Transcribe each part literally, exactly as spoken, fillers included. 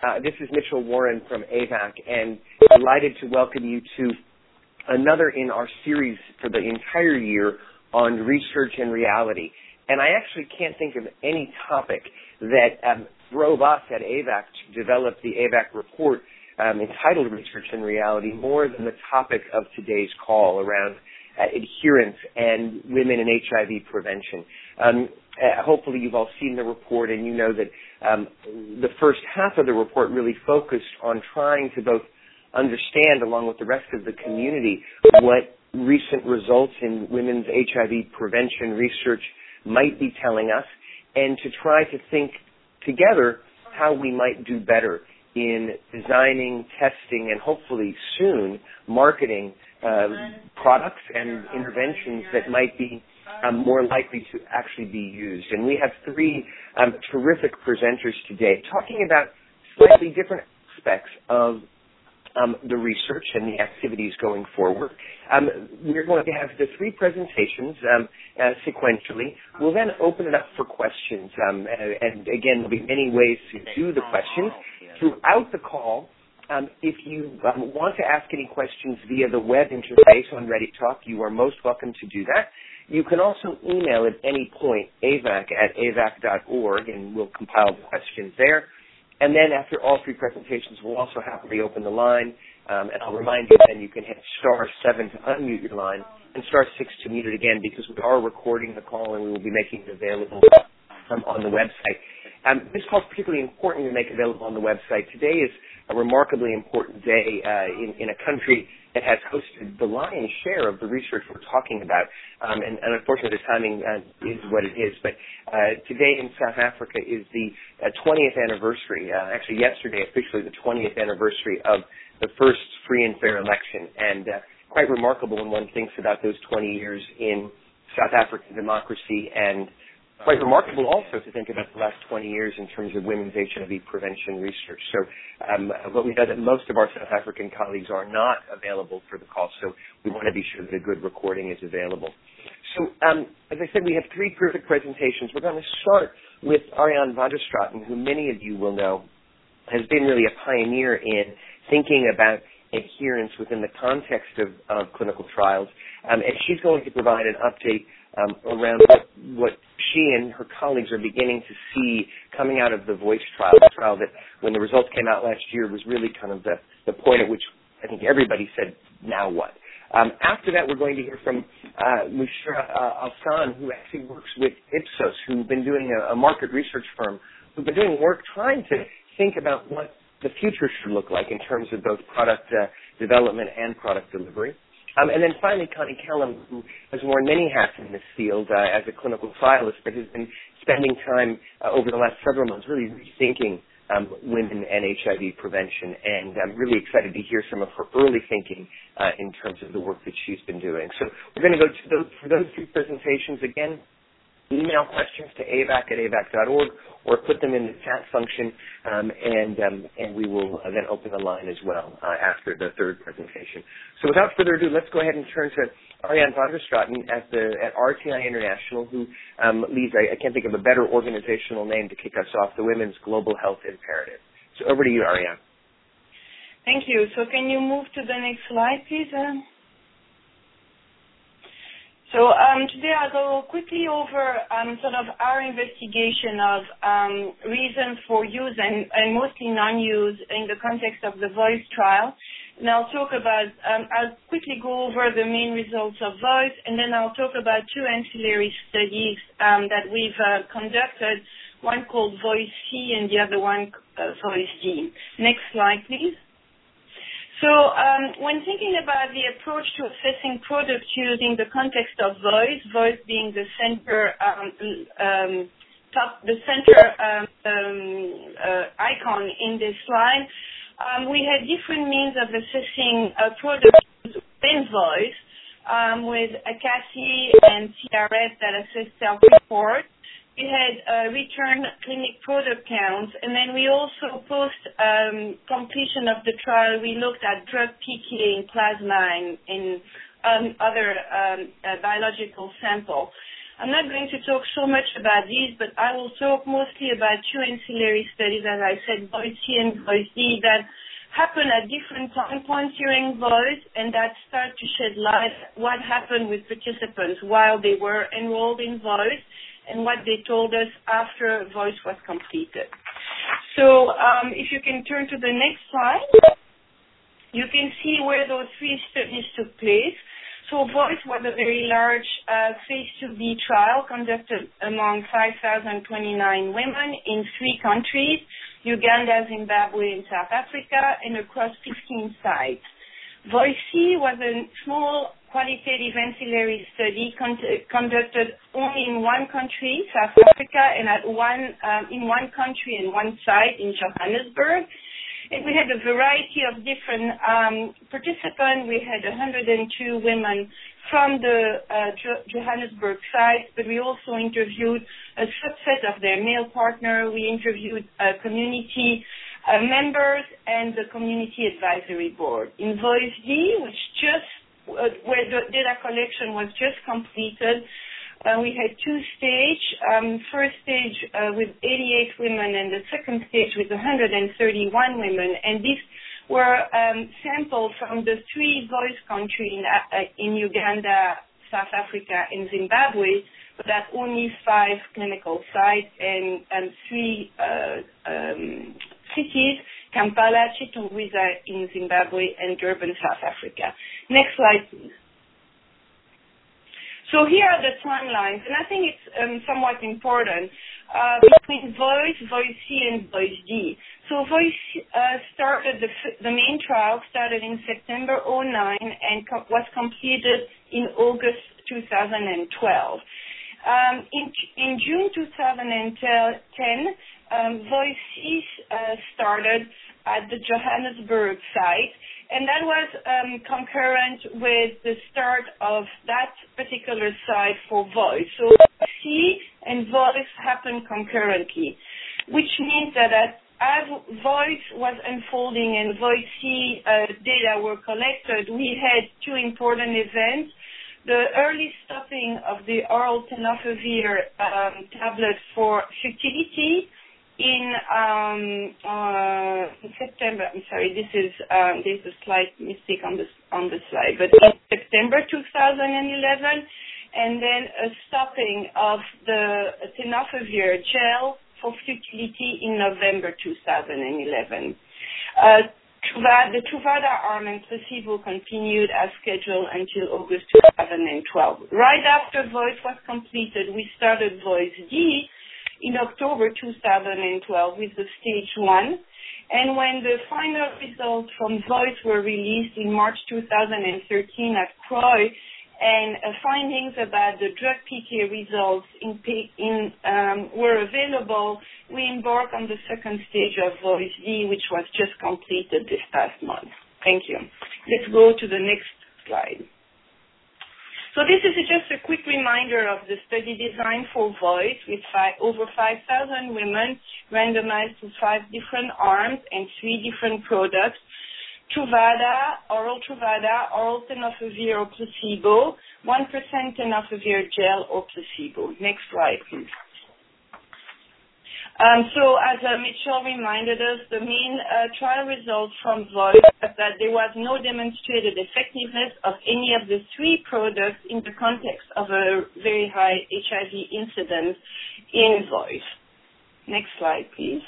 Uh, this is Mitchell Warren from A V A C, and delighted to welcome you to another in our series for the entire year on research and reality. And I actually can't think of any topic that um, drove us at A V A C to develop the A V A C report um, entitled Research and Reality more than the topic of today's call around uh, adherence and women and H I V prevention. Um, uh, hopefully you've all seen the report, and you know that um, the first half of the report really focused on trying to both understand, along with the rest of the community, what recent results in women's H I V prevention research might be telling us, and to try to think together how we might do better in designing, testing, and hopefully soon marketing uh, products and interventions that might be um, more likely to actually be used. And we have three um, terrific presenters today talking about slightly different aspects of Um, the research and the activities going forward. Um, we're going to have the three presentations um, uh, sequentially. We'll then open it up for questions. Um, and, and again, there'll be many ways to do the questions. Throughout the call, um, if you um, want to ask any questions via the web interface on ReadyTalk, you are most welcome to do that. You can also email at any point A V A C at A V A C dot org, and we'll compile the questions there. And then after all three presentations, we'll also happily open the line. Um, and I'll remind you then you can hit star seven to unmute your line and star six to mute it again, because we are recording the call and we will be making it available um, on the website. Um, this call is particularly important to make available on the website. Today is a remarkably important day uh, in, in a country that has hosted the lion's share of the research we're talking about. Um, and, and unfortunately, the timing uh, is what it is. But uh, today in South Africa is the uh, twentieth anniversary, uh, actually yesterday officially the twentieth anniversary of the first free and fair election. And uh, quite remarkable when one thinks about those twenty years in South African democracy, and quite remarkable also to think about the last twenty years in terms of women's H I V prevention research. So um, what we know that most of our South African colleagues are not available for the call, so we want to be sure that a good recording is available. So um, as I said, we have three perfect presentations. We're going to start with Ariane van der Straten, who many of you will know has been really a pioneer in thinking about adherence within the context of, of clinical trials. Um, and she's going to provide an update Um, around what, what she and her colleagues are beginning to see coming out of the VOICE trial, the trial that when the results came out last year was really kind of the, the point at which I think everybody said, now what? Um, after that, we're going to hear from uh, Mushra uh, Alsan, who actually works with Ipsos, who've been doing a, a market research firm, who've been doing work trying to think about what the future should look like in terms of both product uh, development and product delivery. Um, and then finally, Connie Kellum, who has worn many hats in this field uh, as a clinical trialist, but has been spending time uh, over the last several months really rethinking um, women and H I V prevention. And I'm really excited to hear some of her early thinking uh, in terms of the work that she's been doing. So we're going to go to those, for those three presentations again. Email questions to A V A C at A V A C dot org, or put them in the chat function, um, and um, and we will uh, then open the line as well uh, after the third presentation. So without further ado, let's go ahead and turn to Ariane van der Straten at the at R T I International, who um, leads, I, I can't think of a better organizational name to kick us off, the Women's Global Health Imperative. So over to you, Ariane. Thank you. So can you move to the next slide, please? Uh? So um, today I'll go quickly over um, sort of our investigation of um, reasons for use and, and mostly non-use in the context of the VOICE trial. And I'll talk about, um, I'll quickly go over the main results of VOICE, and then I'll talk about two ancillary studies um, that we've uh, conducted, one called VOICE-C and the other one uh, VOICE-D. Next slide, please. So um, when thinking about the approach to assessing product use in the context of VOICE, VOICE being the center um, um, top, the center um, um, uh, icon in this slide, um, we had different means of assessing uh, product use within VOICE um, with A C A S I and C R S that assess self-report. We had uh, return clinic product counts, and then we also, post um, completion of the trial, we looked at drug P K in plasma and in um, other um, uh, biological sample. I'm not going to talk so much about these, but I will talk mostly about two ancillary studies, as I said, VOICE-C and VOICE-D, that happen at different time points during VOICE, and that start to shed light what happened with participants while they were enrolled in VOICE and what they told us after VOICE was completed. So um, if you can turn to the next slide, you can see where those three studies took place. So VOICE was a very large uh, phase two B trial conducted among five thousand twenty-nine women in three countries, Uganda, Zimbabwe, and South Africa, and across fifteen sites. VOICE-C was a small qualitative ancillary study con- conducted only in one country, South Africa, and at one um, in one country and one site in Johannesburg. And we had a variety of different um, participants. We had one hundred two women from the uh, jo- Johannesburg site, but we also interviewed a subset of their male partner. We interviewed uh, community uh, members and the community advisory board. In VOICE-D, which just uh, where the data collection was just completed, Uh, we had two stages, um, first stage uh, with eighty-eight women and the second stage with one hundred thirty-one women. And these were um, sampled from the three VOICE countries in, uh, in Uganda, South Africa, and Zimbabwe, but at only five clinical sites and, and three uh, um, cities, Kampala, Chitungwiza in Zimbabwe, and Durban, South Africa. Next slide, please. So here are the timelines, and I think it's um, somewhat important uh, between VOICE, VOICE-C, and VOICE-D. So VOICE uh, started, the, the main trial started in September oh nine and co- was completed in August two thousand twelve. Um, in, in June two thousand ten, um, VOICE-C uh, started at the Johannesburg site, and that was um, concurrent with the start of that particular site for VOICE. So VOICE-C and VOICE happened concurrently, which means that at, as VOICE was unfolding and VOICE-C uh, data were collected, we had two important events. The early stopping of the oral tenofovir um, tablet for fertility in um, uh, in September. I'm sorry, this is um, there's a slight mistake on the on the slide, but in September two thousand eleven, and then a stopping of the tenofovir gel for fertility in November two thousand eleven. Uh, the Truvada arm and placebo continued as scheduled until August two thousand twelve. Right after VOICE was completed, we started VOICE-D in October two thousand twelve with the stage one. And when the final results from VOICE were released in March two thousand thirteen at C R O I, and uh, findings about the drug P K results in, in, um, were available, we embarked on the second stage of VOICE-D, which was just completed this past month. Thank you. Let's go to the next slide. So this is just a quick reminder of the study design for VOICE with five, over five thousand women randomized to five different arms and three different products: Truvada, oral Truvada, oral tenofovir or placebo, one percent tenofovir gel or placebo. Next slide, please. Um, so as uh, Mitchell reminded us, the main uh, trial results from VOICE was that there was no demonstrated effectiveness of any of the three products in the context of a very high H I V incidence in VOICE. Next slide, please.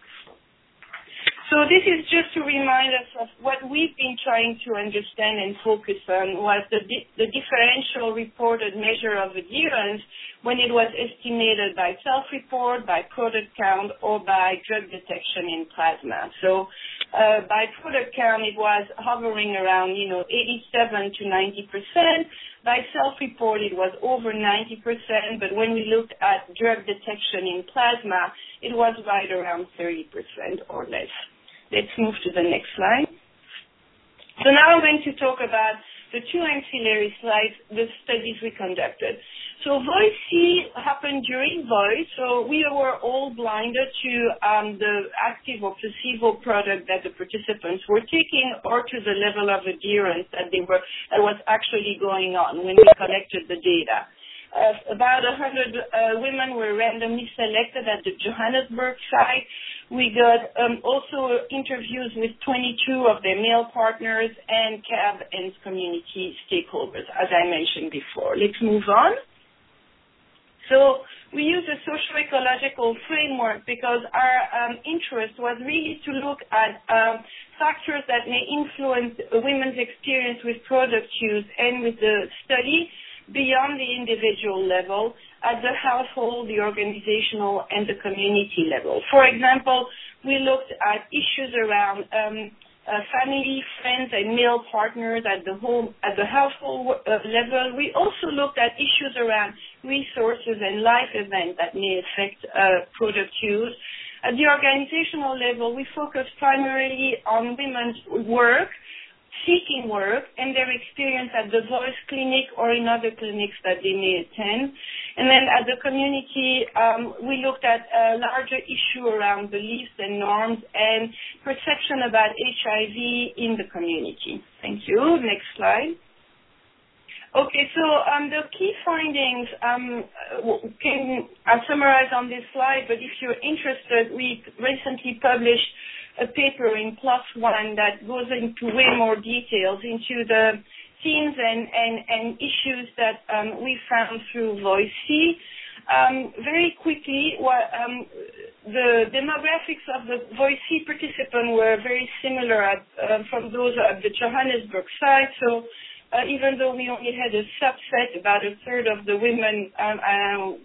So this is just to remind us of what we've been trying to understand and focus on was the, di- the differential reported measure of adherence when it was estimated by self-report, by product count, or by drug detection in plasma. So uh, by product count, it was hovering around, you know, eighty-seven to ninety percent. By self-report, it was over ninety percent, but when we looked at drug detection in plasma, it was right around thirty percent or less. Let's move to the next slide. So now I'm going to talk about the two ancillary slides, the studies we conducted. So VOICE-C happened during VOICE, so we were all blinded to um, the active or placebo product that the participants were taking or to the level of adherence that they were that was actually going on when we collected the data. Uh, about one hundred uh, women were randomly selected at the Johannesburg site. We got um, also interviews with twenty-two of their male partners and C A B and community stakeholders, as I mentioned before. Let's move on. So we use a socio-ecological framework because our um, interest was really to look at um, factors that may influence women's experience with product use and with the study beyond the individual level, at the household, the organizational, and the community level. For example, we looked at issues around um, uh, family, friends, and male partners at the home, at the household uh, level. We also looked at issues around resources and life events that may affect uh, product use. At the organizational level, we focused primarily on women's work, seeking work, and their experience at the Voice Clinic or in other clinics that they may attend. And then at the community, um, we looked at a larger issue around beliefs and norms and perception about H I V in the community. Thank you. Next slide. Okay, so um, the key findings um, can I'll summarize on this slide, but if you're interested, we recently published a paper in PLOS ONE that goes into way more details into the themes and, and, and issues that um, we found through VOICE. Um, very quickly, what, um, the demographics of the VOICE participants were very similar at, uh, from those at the Johannesburg site. So uh, even though we only had a subset, about a third of the women, um, um,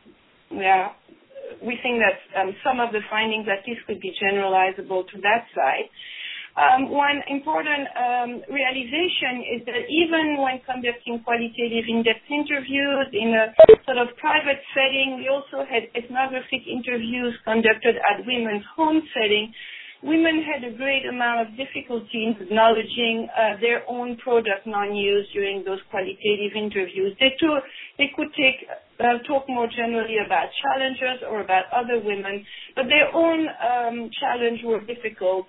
yeah, we think that um, some of the findings at least could be generalizable to that side. Um, one important um, realization is that even when conducting qualitative in-depth interviews in a sort of private setting, we also had ethnographic interviews conducted at women's home setting. Women had a great amount of difficulty in acknowledging uh, their own product non-use during those qualitative interviews. They, too, they could take, uh, talk more generally about challenges or about other women, but their own um, challenge were difficult.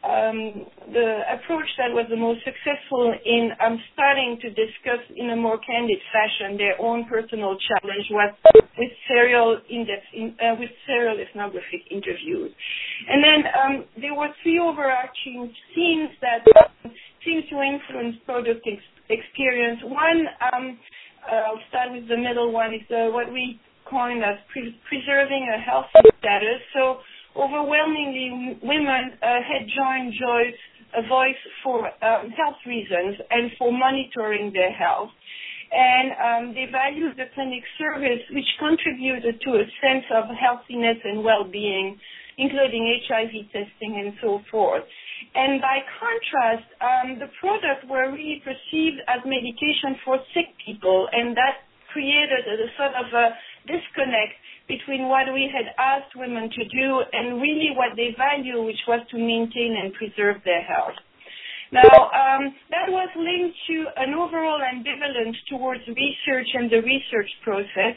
Um, the approach that was the most successful in um, starting to discuss in a more candid fashion their own personal challenge was with serial in-depth, in, uh, with serial ethnographic interviews. And then um, there were three overarching themes that um, seem to influence product ex- experience. One, um, uh, I'll start with the middle one, is uh, what we coined as pre- preserving a healthy status. So overwhelmingly, women uh, had joined Joyce, a voice for um, health reasons and for monitoring their health. And um, they valued the clinic service, which contributed to a sense of healthiness and well-being, including H I V testing and so forth. And by contrast, um, the products were really perceived as medication for sick people, and that created a sort of a disconnect between what we had asked women to do and really what they value, which was to maintain and preserve their health. Now, um, that was linked to an overall ambivalence towards research and the research process,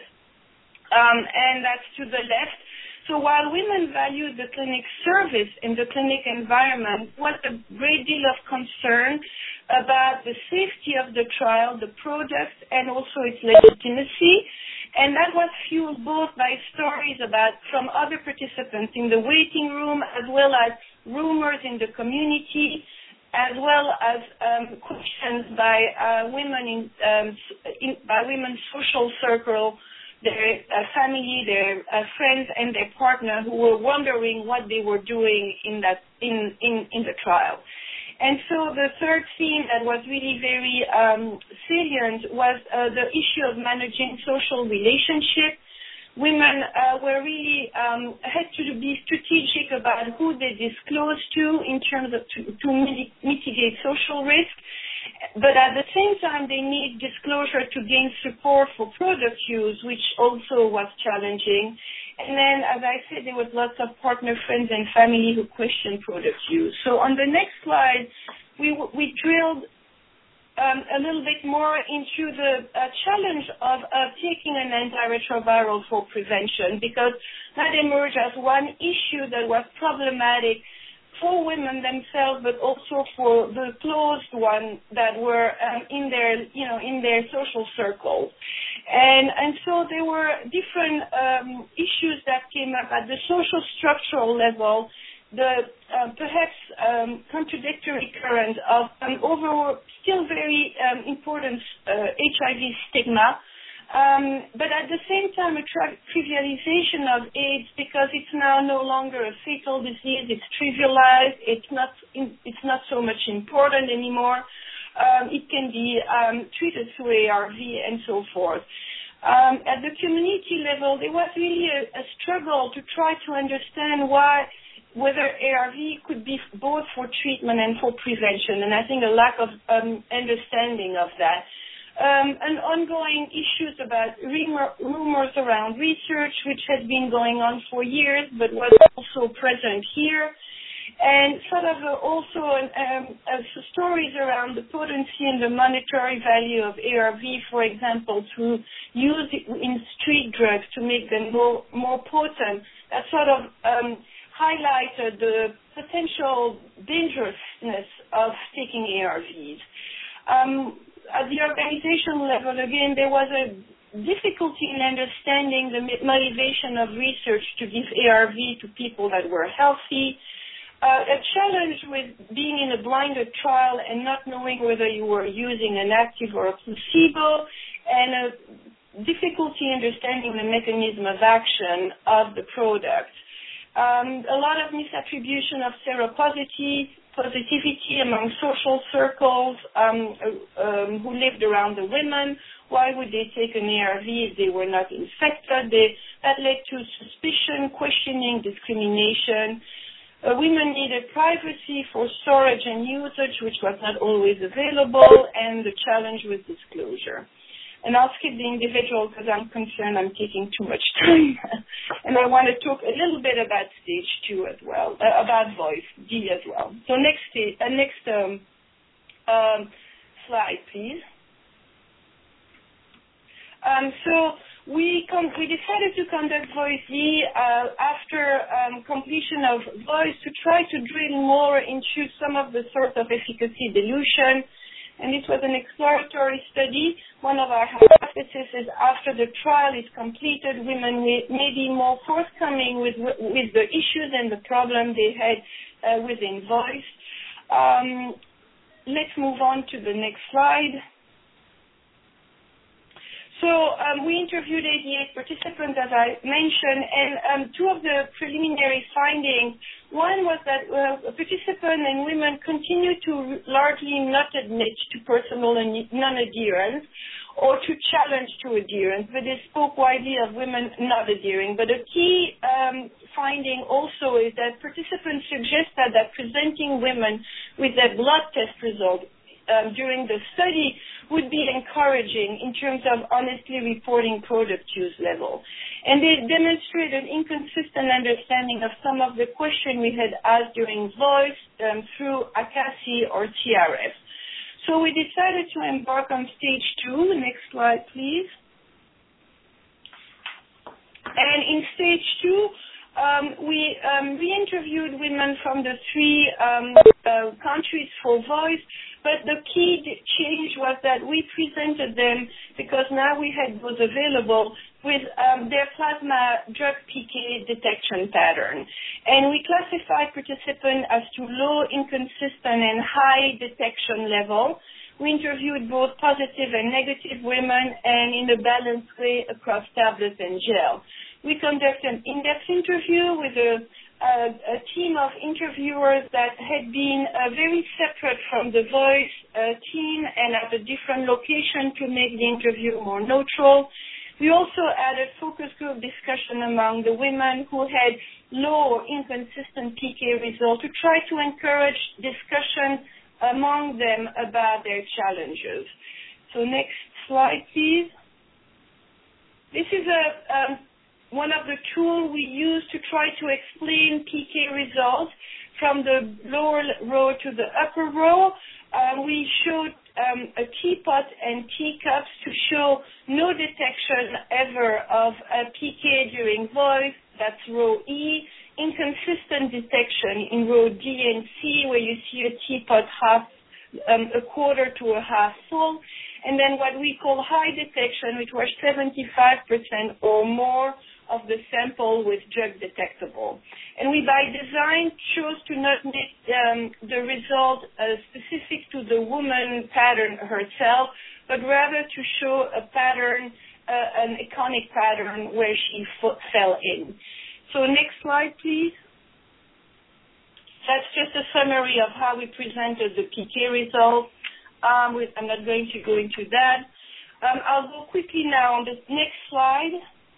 um, and that's to the left. So while women valued the clinic service and the clinic environment, was a great deal of concern about the safety of the trial, the product, and also its legitimacy. And that was fueled both by stories about from other participants in the waiting room, as well as rumors in the community, as well as um, questions by uh, women in, um, in by women's social circle, their uh, family, their uh, friends, and their partner, who were wondering what they were doing in that in in, in the trial. And so the third theme that was really very um, salient was uh, the issue of managing social relationships. Women uh, were really um, had to be strategic about who they disclose to in terms of to, to mitigate social risk. But at the same time, they need disclosure to gain support for product use, which also was challenging. And then, as I said, there was lots of partner, friends, and family who questioned product use. So on the next slide, we we drilled um, a little bit more into the uh, challenge of uh, taking an antiretroviral for prevention, because that emerged as one issue that was problematic for women themselves, but also for the closed ones that were um, in their, you know, in their social circles. And, and so there were different um, issues that came up at the social structural level, the uh, perhaps um, contradictory current of an overall still very um, important uh, H I V stigma, um, but at the same time a tri- trivialization of AIDS because it's now no longer a fatal disease, it's trivialized, it's not, in, it's not so much important anymore. Um, it can be um, treated through A R V and so forth. Um, at the community level, there was really a, a struggle to try to understand why, whether A R V could be both for treatment and for prevention, and I think a lack of um, understanding of that. Um, and ongoing issues about rumor, rumors around research, which has been going on for years, but was also present here. And sort of uh, also an, um, uh, stories around the potency and the monetary value of A R V, for example, to use it in street drugs to make them more, more potent, that sort of um, highlighted the potential dangerousness of taking A R Vs. Um, at the organization level, again, there was a difficulty in understanding the motivation of research to give A R V to people that were healthy. Uh, a challenge with being in a blinded trial and not knowing whether you were using an active or a placebo, and a difficulty understanding the mechanism of action of the product. Um, a lot of misattribution of seropositivity positivity among social circles um, um, who lived around the women. Why would they take an A R V if they were not infected? They, that led to suspicion, questioning, discrimination. Uh, women needed privacy for storage and usage, which was not always available, and the challenge with disclosure. And I'll skip the individual because I'm concerned I'm taking too much time. And I want to talk a little bit about stage two as well, uh, about voice, D as well. So next, sta- uh, next um, um, slide, please. Um, so we com- we decided to conduct Voice D uh, after um, completion of Voice to try to drill more into some of the source of efficacy dilution. And this was an exploratory study. One of our hypotheses is after the trial is completed, women may, may be more forthcoming with, with the issues and the problem they had uh, within Voice. Um, let's move on to the next slide. So um, we interviewed eighty-eight participants, as I mentioned, and um, two of the preliminary findings, one was that uh, participants and women continue to largely not admit to personal non-adherence or to challenge to adherence, but they spoke widely of women not adhering. But a key um, finding also is that participants suggested that presenting women with their blood test result um, during the study would be encouraging in terms of honestly reporting product use level. And they demonstrate an inconsistent understanding of some of the questions we had asked during Voice um, through A C A S I or T R F. So we decided to embark on stage two. Next slide, please. And in stage two, um, we um, re-interviewed women from the three um, uh, countries for Voice. But the key change was that we presented them, because now we had those available, with um, their plasma drug P K detection pattern. And we classified participants as to low, inconsistent, and high detection level. We interviewed both positive and negative women, and in a balanced way across tablets and gel. We conducted an in-depth interview with a Uh, a team of interviewers that had been uh, very separate from the Voice uh, team and at a different location to make the interview more neutral. We also added focus group discussion among the women who had low or inconsistent P K results to try to encourage discussion among them about their challenges. So next slide, please. This is a um, one of the tools we use to try to explain P K results from the lower row to the upper row. Uh, we showed um, a teapot and teacups to show no detection ever of a P K during Voice. That's row E. Inconsistent detection in row D and C, where you see a teapot half, um, a quarter to a half full. and then what we call high detection, which was seventy-five percent or more of the sample with drug detectable. And we, by design, chose to not make um, the result uh, specific to the woman pattern herself, but rather to show a pattern, uh, an iconic pattern where she f- fell in. So next slide, please. That's just a summary of how we presented the P K results. Um, with, I'm not going to go into that. Um, I'll go quickly now on the next slide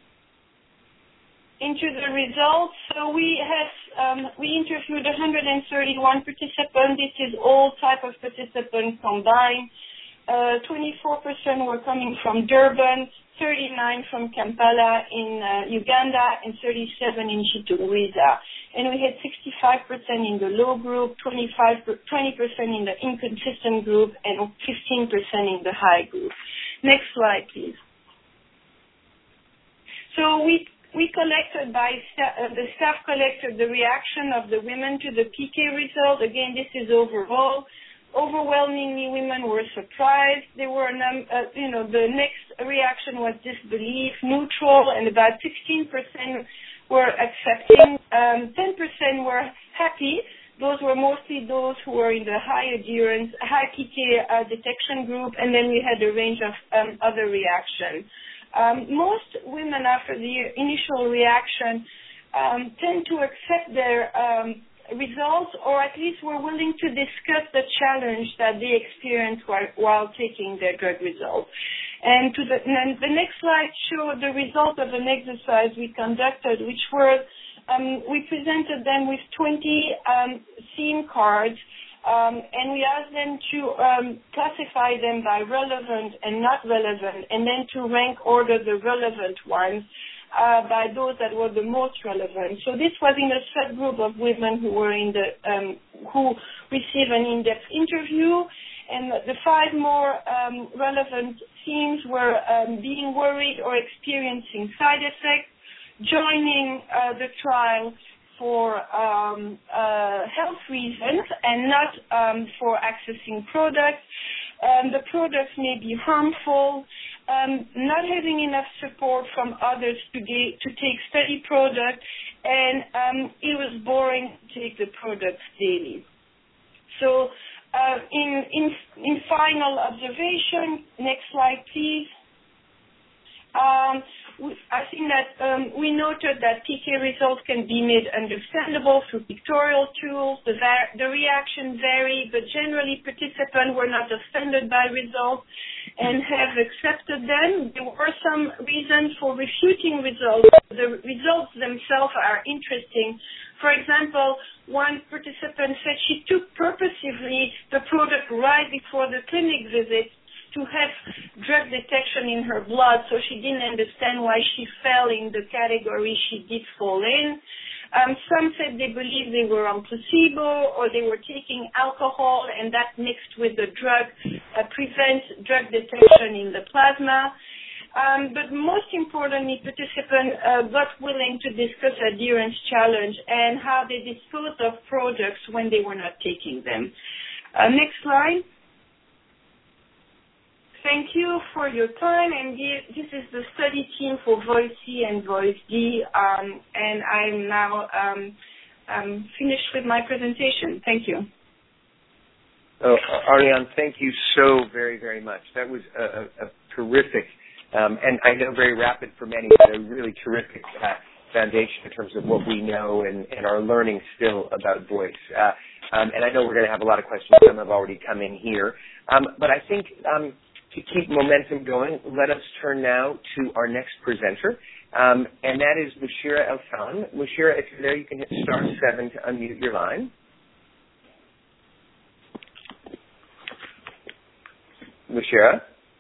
into the results. So we have um, we interviewed one hundred thirty-one participants. This is all type of participants combined. Uh, twenty-four percent were coming from Durban, thirty-nine from Kampala in uh, Uganda, and thirty-seven in Chitungwiza. And we had sixty-five percent in the low group, twenty-five, twenty percent in the inconsistent group, and fifteen percent in the high group. Next slide, please. So we We collected by sta- uh, the staff collected the reaction of the women to the P K result. Again, this is overall. Overwhelmingly, women were surprised. They were, num- uh, you know, the next reaction was disbelief, neutral, and about sixteen percent were accepting. Um, ten percent were happy. Those were mostly those who were in the high adherence, high P K uh, detection group, and then we had a range of um, other reactions. Um, most women, after the initial reaction, um, tend to accept their um, results, or at least were willing to discuss the challenge that they experienced while, while taking their drug results. And to the, and the next slide showed the result of an exercise we conducted, which were um, we presented them with twenty um, theme cards. Um, and we asked them to um, classify them by relevant and not relevant, and then to rank order the relevant ones uh, by those that were the most relevant. So this was in a subgroup of women who were in the um, who received an in-depth interview, and the five more um, relevant themes were um, being worried or experiencing side effects, joining uh, the trial for um, uh, health reasons and not um, for accessing products. Um, the products may be harmful, um, not having enough support from others to, de- to take study products, and um, it was boring to take the products daily. So uh, in, in, in final observation, next slide please. Um, I think that um, we noted that P K results can be made understandable through pictorial tools. The, var- the reaction varied, but generally participants were not offended by results and have accepted them. There were some reasons for refuting results. The results themselves are interesting. For example, one participant said she took purposively the product right before the clinic visit to have drug detection in her blood, so she didn't understand why she fell in the category she did fall in. Um, some said they believed they were on placebo or they were taking alcohol, and that mixed with the drug uh, prevents drug detection in the plasma. Um, but most importantly, participants uh, got willing to discuss adherence challenge and how they disposed of products when they were not taking them. Uh, next slide. Thank you for your time, and this is the study team for Voice C and Voice D, um, and I'm now um, um, finished with my presentation. Thank you. Oh, Ariane, thank you so very, very much. That was a, a, a terrific, um, and I know very rapid for many, but a really terrific uh, foundation in terms of what we know and, and our learning still about voice. Uh, um, and I know we're going to have a lot of questions. Some have already come in here. Um, but I think um, to keep momentum going, let us turn now to our next presenter, um, and that is Mushira Elsan. Mushira, if you're there, you can hit star seven to unmute your line. Mushira?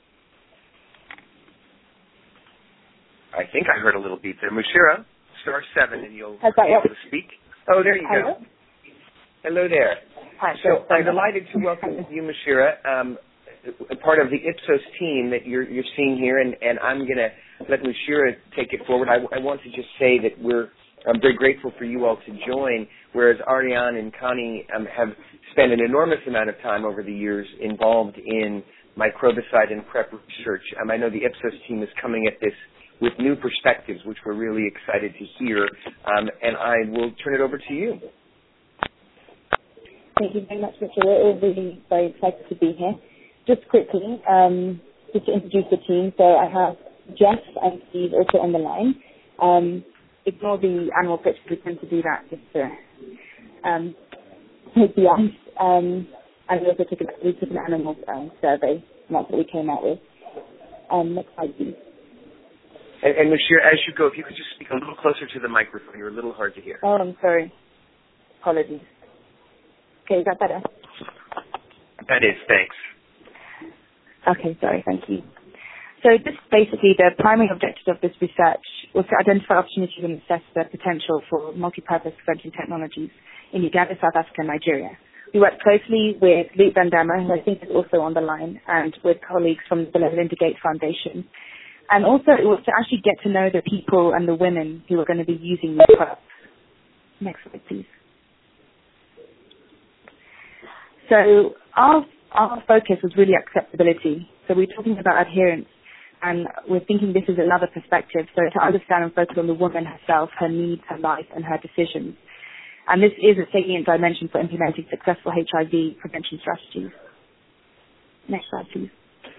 I think I heard a little beep there. Mushira, star seven, and you'll Has be that able worked? to speak. Oh, there you Hello? go. Hello there. Hi. So I'm delighted to welcome you, Mushira, um, a part of the Ipsos team that you're, you're seeing here, and, and I'm going to let Mushira take it forward. I, I want to just say that we're I'm very grateful for you all to join, whereas Ariane and Connie um, have spent an enormous amount of time over the years involved in microbicide and PrEP research. Um, I know the Ipsos team is coming at this with new perspectives, which we're really excited to hear. Um, and I will turn it over to you. Thank you very much, Richard. We're all really very excited to be here. Just quickly, um, just to introduce the team. So I have Jeff and Steve also on the line. Um, ignore the animal pictures. We tend to do that just to um, make the eyes. Um, and we also took an, we took an animal um, survey, and that's what we came out with. Um, next slide, please. And, and Mushir, as you go, if you could just speak a little closer to the microphone. You're a little hard to hear. Oh, I'm sorry. Apologies. Okay, is that better? That is, thanks. Okay, sorry, thank you. So just basically the primary objective of this research was to identify opportunities and assess the potential for multi-purpose prevention technologies in Uganda, South Africa, and Nigeria. We worked closely with Luke Van Damme, who I think is also on the line, and with colleagues from the Melinda Gates Foundation. And also it was to actually get to know the people and the women who were going to be using these products. Next slide, please. So our, our focus was really acceptability. So we're talking about adherence, and we're thinking this is another perspective, so to understand and focus on the woman herself, her needs, her life, and her decisions. And this is a salient dimension for implementing successful H I V prevention strategies. Next slide, please.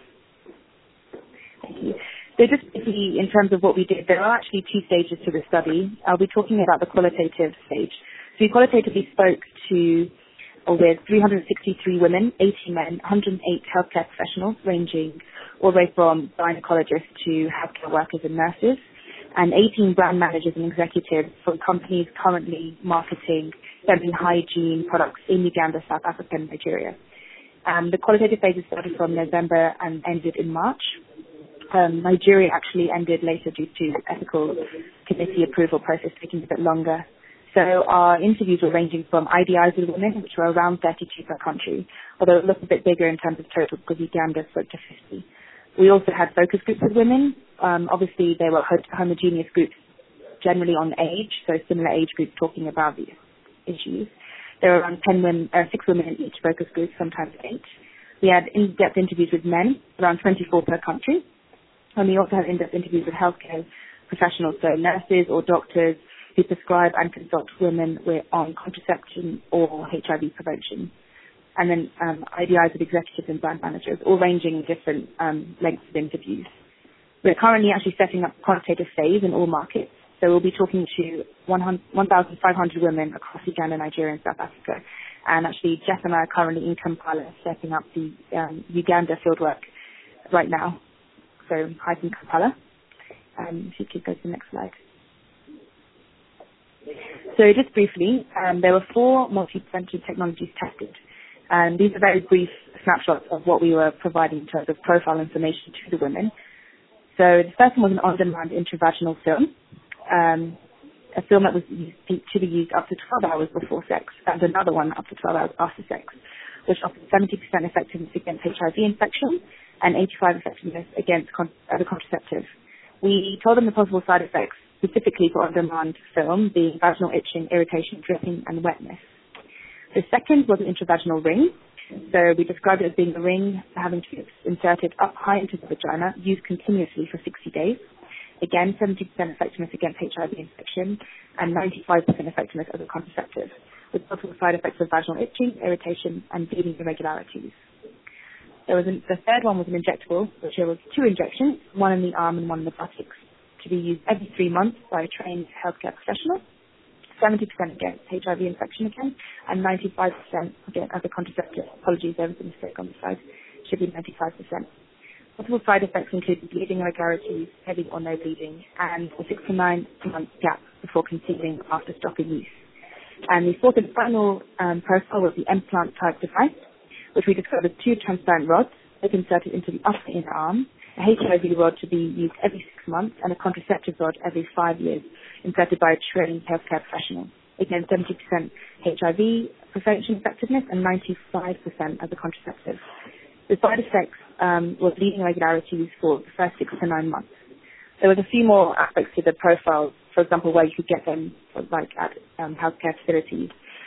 Thank you. So just briefly, in terms of what we did, there are actually two stages to the study. I'll be talking about the qualitative stage. So we qualitatively spoke to or with three hundred sixty-three women, eighty men, one hundred eight healthcare professionals, ranging all the way from gynecologists to healthcare workers and nurses, and eighteen brand managers and executives for companies currently marketing feminine hygiene products in Uganda, South Africa, and Nigeria. Um, the qualitative phases started from November and ended in March. Um, Nigeria actually ended later due to ethical committee approval process taking a bit longer. So our interviews were ranging from I D Is with women, which were around thirty-two per country, although it looked a bit bigger in terms of total because Uganda spoke to fifty. We also had focus groups with women. Um, obviously, they were homogeneous groups, generally on age, so similar age groups talking about the issues. There were around ten women, uh, six women in each focus group, sometimes eight. We had in-depth interviews with men, around twenty-four per country. And we also had in-depth interviews with healthcare professionals, so nurses or doctors who prescribe and consult women with, on contraception or H I V prevention. And then um, I D Is with executives and brand managers, all ranging in different um, lengths of interviews. We're currently actually setting up a quantitative phase in all markets. So we'll be talking to one thousand five hundred women across Uganda, Nigeria, and South Africa. And actually, Jeff and I are currently in Kampala setting up the um, Uganda fieldwork right now. So, hi from Kampala. Um, if you could go to the next slide. So just briefly, um, there were four multi-prevention technologies tested. And these are very brief snapshots of what we were providing in terms of profile information to the women. So the first one was an on-demand intravaginal film, um, a film that was used, to be used up to twelve hours before sex, and another one up to twelve hours after sex, which offered seventy percent effectiveness against H I V infection and eighty-five percent effectiveness against con- other contraceptive. We told them the possible side effects, specifically for on-demand film, being vaginal itching, irritation, dripping, and wetness. The second was an intravaginal ring. So we described it as being a ring having to be inserted up high into the vagina, used continuously for sixty days. Again, seventy percent effectiveness against H I V infection and ninety-five percent effectiveness as a contraceptive, with possible side effects of vaginal itching, irritation, and bleeding irregularities. There was an, the third one was an injectable, which there was two injections, one in the arm and one in the buttocks, to be used every three months by a trained healthcare professional. seventy percent against H I V infection again, and ninety-five percent again as a contraceptive. Apologies, there was a mistake on the side. Should be ninety-five percent. Possible side effects include bleeding irregularities, heavy or no bleeding, and a six to nine month gap before conceiving after stopping use. And the fourth and final um, profile was the implant type device, which we described as two transparent rods that inserted into the upper inner arm, a H I V rod to be used every six months, and a contraceptive rod every five years, inserted by a trained healthcare professional. Again, seventy percent H I V prevention effectiveness and ninety-five percent as a contraceptive. The side effects um, were bleeding irregularities for the first six to nine months. There was a few more aspects to the profile, for example, where you could get them like at um, healthcare facilities.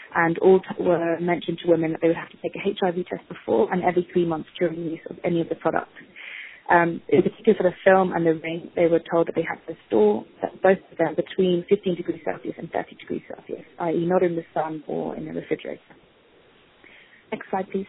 and all t- were mentioned to women that they would have to take a H I V test before and every three months during the use of any of the products. Um, in particular for the film and the ring, they were told that they had to store that both of them between fifteen degrees Celsius and thirty degrees Celsius, that is not in the sun or in a refrigerator. Next slide, please.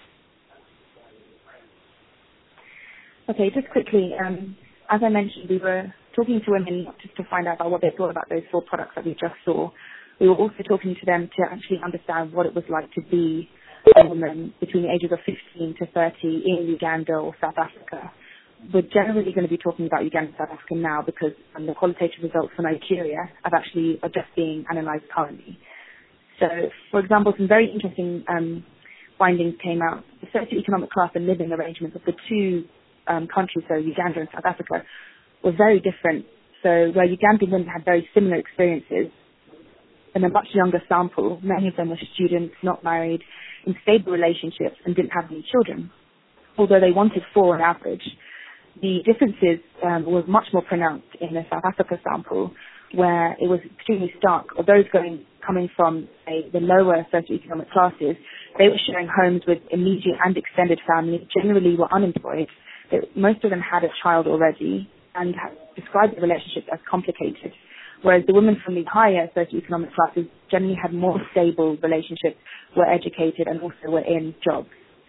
Okay, just quickly, um, as I mentioned, we were talking to women just to find out about what they thought about those four products that we just saw. We were also talking to them to actually understand what it was like to be a woman between the ages of fifteen to thirty in Uganda or South Africa. We're generally going to be talking about Uganda and South Africa now because um, the qualitative results for Nigeria have actually are just being analysed currently. So, for example, some very interesting um, findings came out. The socioeconomic class and living arrangements of the two um, countries, so Uganda and South Africa, were very different. So where Ugandan women had very similar experiences, in a much younger sample, many of them were students, not married, in stable relationships and didn't have any children. Although they wanted four on average, the differences um, were much more pronounced in the South Africa sample, where it was extremely stark. Or those going coming from say, the lower socioeconomic classes, they were sharing homes with immediate and extended family, generally were unemployed. They, most of them had a child already and had described the relationship as complicated, whereas the women from the higher socioeconomic classes generally had more stable relationships, were educated and also were in jobs.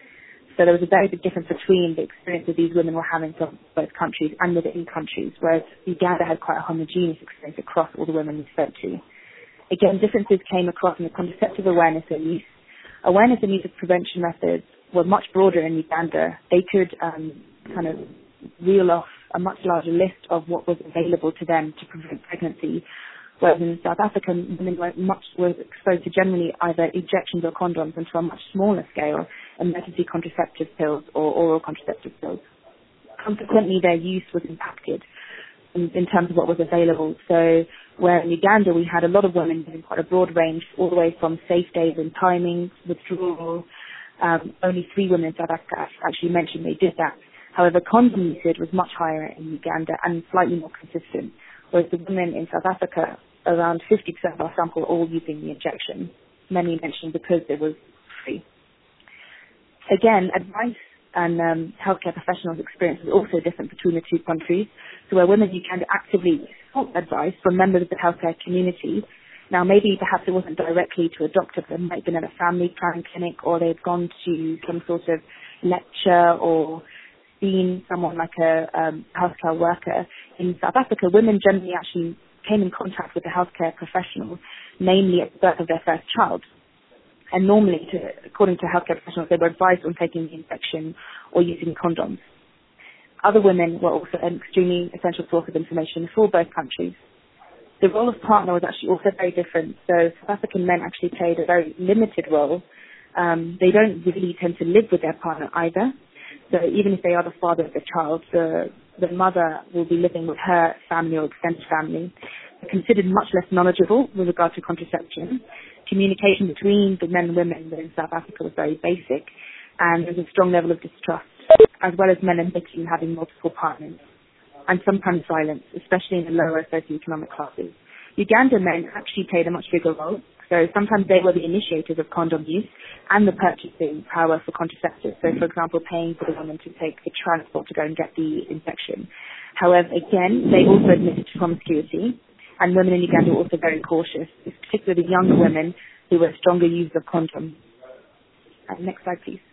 So there was a very big difference between the experiences these women were having from both countries and within countries, whereas Uganda had quite a homogeneous experience across all the women we spoke to. Again, differences came across in the contraceptive awareness and use. Awareness and use of prevention methods were much broader in Uganda. They could um, kind of reel off a much larger list of what was available to them to prevent pregnancy, whereas in South Africa, women were much were exposed to generally either injections or condoms, and to a much smaller scale, emergency contraceptive pills or oral contraceptive pills. Consequently, their use was impacted in, in terms of what was available. So where in Uganda we had a lot of women using quite a broad range, all the way from safe days and timings, withdrawal. Um, only three women in South Africa actually mentioned they did that. However, condom usage was much higher in Uganda and slightly more consistent, whereas the women in South Africa, around fifty percent of our sample were all using the injection. Many mentioned because it was free. Again, advice and um, healthcare professionals' experience was also different between the two countries. So where women in Uganda actively sought advice from members of the healthcare community, now maybe perhaps it wasn't directly to a doctor, but it might have been at a family planning clinic, or they'd gone to some sort of lecture or seen someone like a um, healthcare worker. In South Africa, women generally actually came in contact with a healthcare professional, namely at the birth of their first child. And normally, to, according to healthcare professionals, they were advised on taking the injection or using condoms. Other women were also an extremely essential source of information for both countries. The role of partner was actually also very different. So South African men actually played a very limited role. Um, they don't really tend to live with their partner either. So even if they are the father of the child, the, the mother will be living with her family or extended family. They're considered much less knowledgeable with regard to contraception. Communication between the men and women in South Africa was very basic, and there's a strong level of distrust, as well as men admitting having multiple partners, and sometimes violence, especially in the lower socioeconomic classes. Ugandan men actually played a much bigger role. So sometimes they were the initiators of condom use and the purchasing power for contraceptives. So, for example, paying for the woman to take the transport to go and get the injection. However, again, they also admitted to promiscuity, and women in Uganda were also very cautious, particularly younger women who were stronger users of condoms. Uh, next slide, please.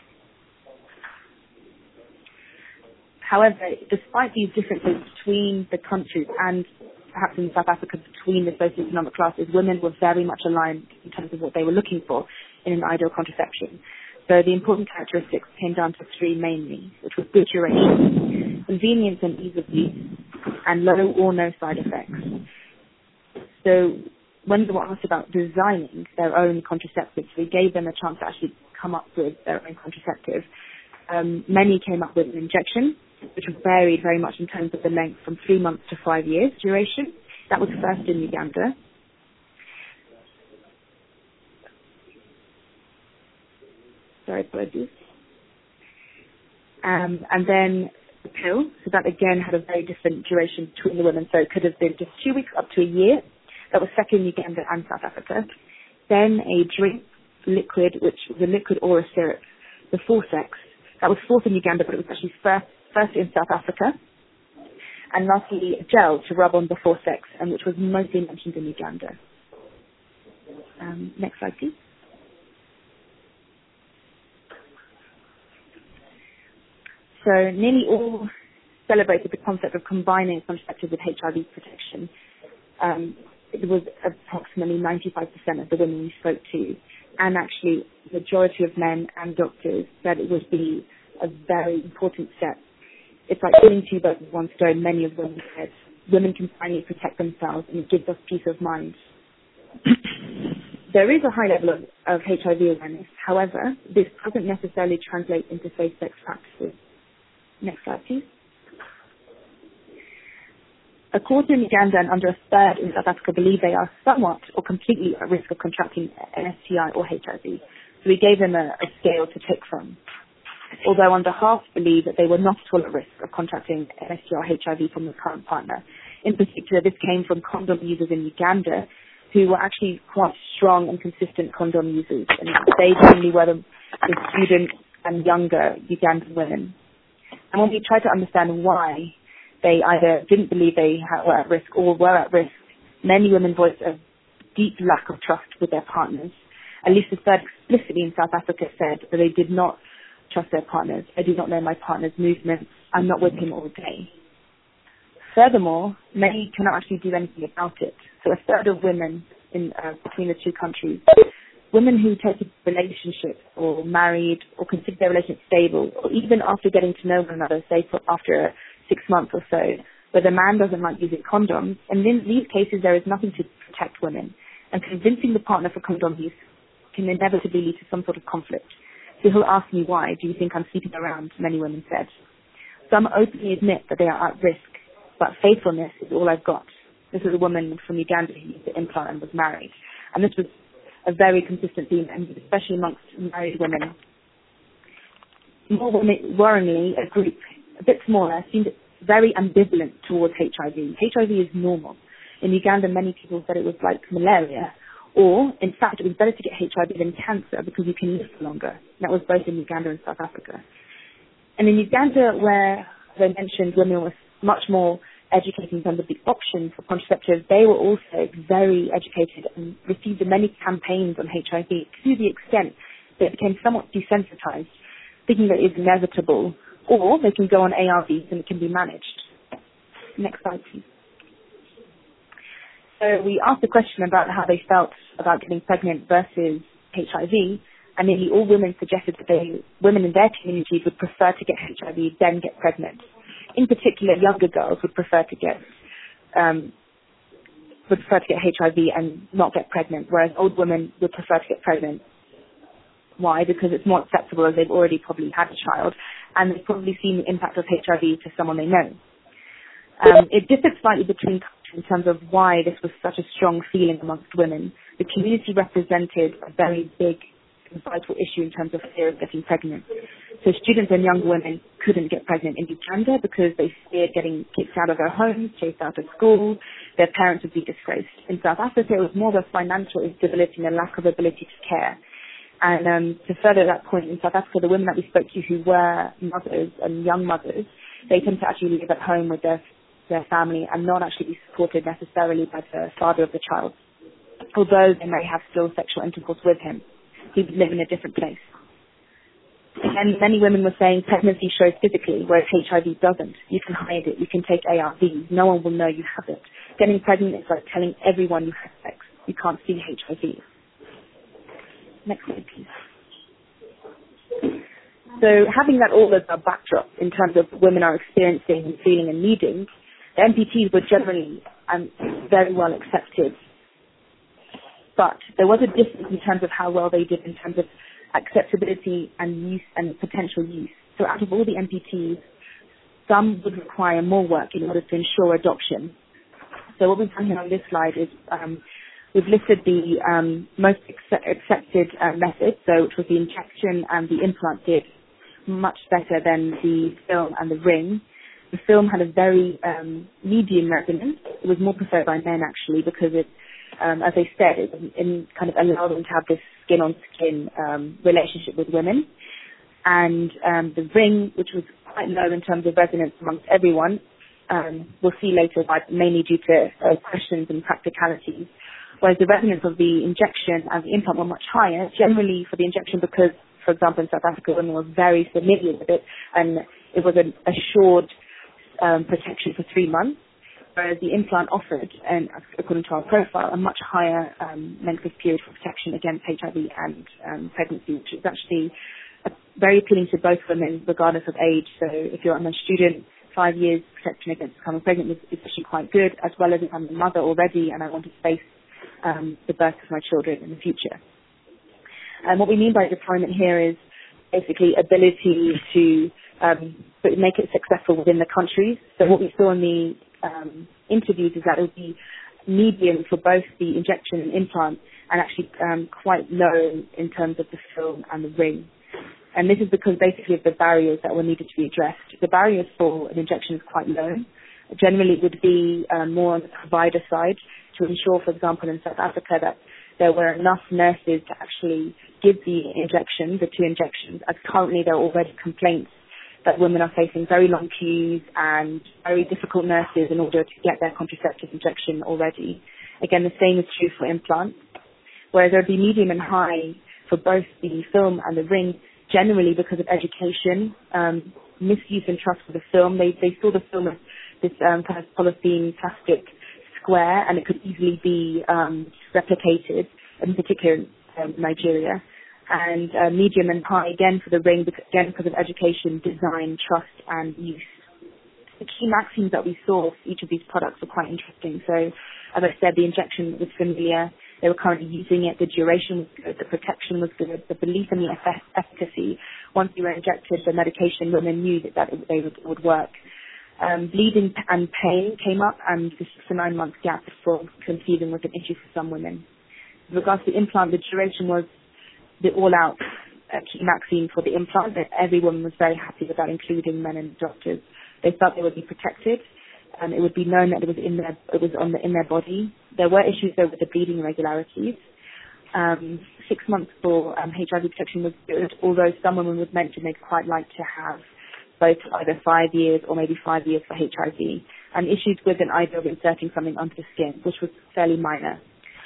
However, despite these differences between the countries and perhaps in South Africa between the socioeconomic classes, women were very much aligned in terms of what they were looking for in an ideal contraception. So the important characteristics came down to three mainly, which was good duration, convenience and ease of use, and low or no side effects. So when they were asked about designing their own contraceptives, we gave them a chance to actually come up with their own contraceptive. Um, many came up with an injection, which varied very much in terms of the length from three months to five years duration. That was first in Uganda. Sorry, apologies. Um, and then the pill, so that again had a very different duration between the women, so it could have been just two weeks up to a year. That was second in Uganda and South Africa. then a drink liquid, which was a liquid or a syrup before sex. That was fourth in Uganda, but it was actually first, first in South Africa. And lastly, gel to rub on before sex, and which was mostly mentioned in Uganda. Um, next slide, please. So nearly all celebrated the concept of combining contraceptive with H I V protection. Um, it was approximately ninety-five percent of the women we spoke to, and actually the majority of men and doctors said it would be a very important step. It's like killing two birds with one stone. Many of them said women can finally protect themselves, and it gives us peace of mind. There is a high level of, of H I V awareness. However, this doesn't necessarily translate into safe-sex practices. Next slide, please. A quarter in Uganda and under a third in South Africa believe they are somewhat or completely at risk of contracting an S T I or H I V. So we gave them a, a scale to pick from. Although under half believe that they were not at all at risk of contracting an S T I or H I V from their current partner. In particular, this came from condom users in Uganda who were actually quite strong and consistent condom users. And they generally were the, the students and younger Ugandan women. And when we tried to understand why they either didn't believe they were at risk or were at risk, many women voiced a deep lack of trust with their partners. At least a third explicitly in South Africa said that they did not trust their partners. I do not know my partner's movements. I'm not with him all day. Furthermore, many cannot actually do anything about it. So a third of women in uh, between the two countries, women who take a relationship or married or consider their relationship stable, or even after getting to know one another, say for after six months or so, where the man doesn't like using condoms, and in these cases there is nothing to protect women. And convincing the partner for condom use can inevitably lead to some sort of conflict. So he'll ask me why, do you think I'm sleeping around, many women said. Some openly admit that they are at risk, but faithfulness is all I've got. This is a woman from Uganda who used the implant and was married. And this was a very consistent theme, and especially amongst married women. More worryingly, a group a bit smaller seemed very ambivalent towards H I V. H I V is normal. In Uganda, many people said it was like malaria, or in fact, it was better to get H I V than cancer because you can live for longer. That was both in Uganda and South Africa. And in Uganda, where, as I mentioned, women were much more educated in terms of the options for contraceptives, they were also very educated and received many campaigns on H I V to the extent that it became somewhat desensitized, thinking that it is inevitable, or they can go on A R Vs and it can be managed. Next slide, please. So we asked a question about how they felt about getting pregnant versus H I V, and nearly all women suggested that they, women in their communities would prefer to get H I V than get pregnant. In particular, younger girls would prefer to get um, would prefer to get H I V and not get pregnant, whereas old women would prefer to get pregnant. Why? Because it's more acceptable, as they've already probably had a child, and they've probably seen the impact of H I V to someone they know. Um, it differed slightly between countries in terms of why this was such a strong feeling amongst women. The community represented a very big and vital issue in terms of fear of getting pregnant. So students and young women couldn't get pregnant in Uganda because they feared getting kicked out of their homes, chased out of school, their parents would be disgraced. In South Africa, it was more of a financial instability and a lack of ability to care. And um, to further that point, in South Africa, the women that we spoke to who were mothers and young mothers, they tend to actually live at home with their their family and not actually be supported necessarily by the father of the child. Although they may have still sexual intercourse with him, he would live in a different place. And many women were saying pregnancy shows physically, whereas H I V doesn't. You can hide it. You can take A R Vs. No one will know you have it. Getting pregnant is like telling everyone you have sex. You can't see H I V. Next slide, please. So having that all as a backdrop in terms of what women are experiencing and feeling and needing, the M P Ts were generally um, very well accepted. But there was a difference in terms of how well they did in terms of acceptability and use and potential use. So out of all the M P Ts, some would require more work in order to ensure adoption. So what we've done here on this slide is um, we've listed the um, most accept- accepted uh, methods, so which was the injection and the implant did much better than the film and the ring. The film had a very um, medium resonance. It was more preferred by men actually because it um, as I said, it in kind of allow them to have this skin-on-skin um, relationship with women. And um, the ring, which was quite low in terms of resonance amongst everyone, um, we'll see later, but mainly due to uh, questions and practicalities. Whereas the resonance of the injection and the implant were much higher, generally for the injection because, for example, in South Africa, women were very familiar with it, and it was an assured um, protection for three months. Whereas the implant offered, and according to our profile, a much higher um, length of period for protection against H I V and um, pregnancy, which is actually uh, very appealing to both women, regardless of age. So if you're a student, five years protection against becoming pregnant is, is actually quite good, as well as if I'm a mother already and I want to face um, the birth of my children in the future. And what we mean by deployment here is basically ability to um, make it successful within the countries. So what we saw in the um, interviews is that it would be medium for both the injection and implant, and actually um, quite low in terms of the film and the ring. And this is because basically of the barriers that were needed to be addressed. The barriers for an injection is quite low. Generally, it would be um, more on the provider side to ensure, for example, in South Africa, that there were enough nurses to actually give the injection, the two injections, as currently there are already complaints that women are facing very long queues and very difficult nurses in order to get their contraceptive injection already. Again, the same is true for implants, whereas there would be medium and high for both the film and the ring, generally because of education, um, misuse and trust for the film. They, they saw the film as this um, kind of polythene plastic square, and it could easily be um, replicated, in particular in um, Nigeria. And uh, medium and high, again, for the ring, because, again, because of education, design, trust, and use. The key maxims that we saw for each of these products were quite interesting. So, as I said, the injection was familiar. They were currently using it. The duration was good. The protection was good. The belief in the eff- efficacy. Once you were injected, the medication, women knew that, that it, they would, would work. Um, bleeding and pain came up, and the six to nine month gap before conceiving was an issue for some women. With regards to the implant, the duration was the all-out uh, key maxim for the implant. That every woman was very happy with that, including men and doctors. They felt they would be protected, and it would be known that it was in their it was on the, in their body. There were issues though with the bleeding irregularities. Um, six months for um, H I V protection was good, although some women would mention they'd quite like to have both either five years or maybe five years for H I V, and issues with an idea of inserting something under the skin, which was fairly minor.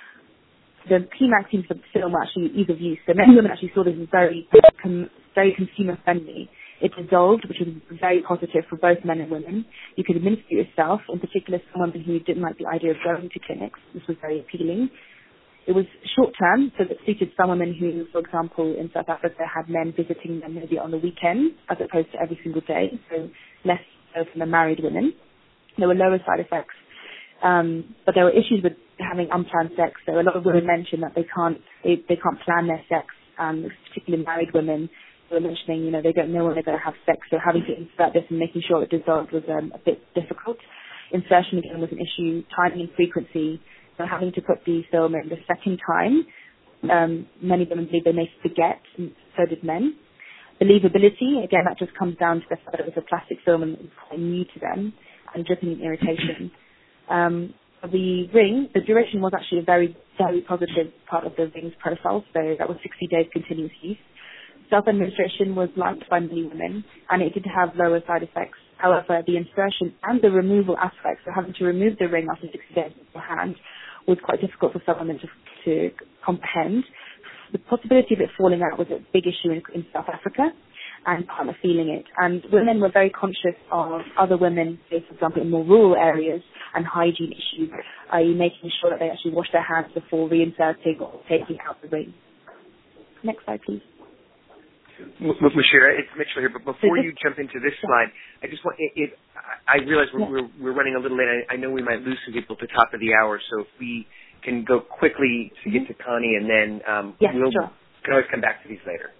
The key maxims for the film were actually ease of use. So many women actually saw this as very, com- very consumer friendly. It dissolved, which was very positive for both men and women. You could administer it yourself, in particular someone who didn't like the idea of going to clinics. This was very appealing. It was short term, so that suited some women who, for example, in South Africa had men visiting them maybe on the weekends as opposed to every single day, so less so from the married women. There were lower side effects. Um, but there were issues with having unplanned sex. So a lot of women mentioned that they can't they, they can't plan their sex, um, particularly married women who were mentioning, you know, they don't know when they're going to have sex, so having to insert this and making sure it dissolved was um, a bit difficult. Insertion again was an issue, timing and frequency, so having to put the film in the second time. Um, many women believe they may forget, and so did men. Believability, again, that just comes down to the fact that it was a plastic film and it was quite new to them, and dripping irritation. Um, the ring, the duration was actually a very, very positive part of the ring's profile, so that was sixty days continuous use. Self-administration was liked by many women, and it did have lower side effects. However, the insertion and the removal aspects, so having to remove the ring after sixty days beforehand, was quite difficult for some women to, to comprehend. The possibility of it falling out was a big issue in, in South Africa, and partner feeling it. And women were very conscious of other women, say, for example, in more rural areas, and hygiene issues, that is making sure that they actually wash their hands before reinserting or taking out the ring. Next slide, please. Mushira, it's Mitchell here, but before you jump into this slide, I just want, it, it, I realize we're, we're, we're running a little late. I, I know we might lose some people at the top of the hour, so if we can go quickly to mm-hmm. get to Connie, and then um, yes, we'll sure. can always come back to these later.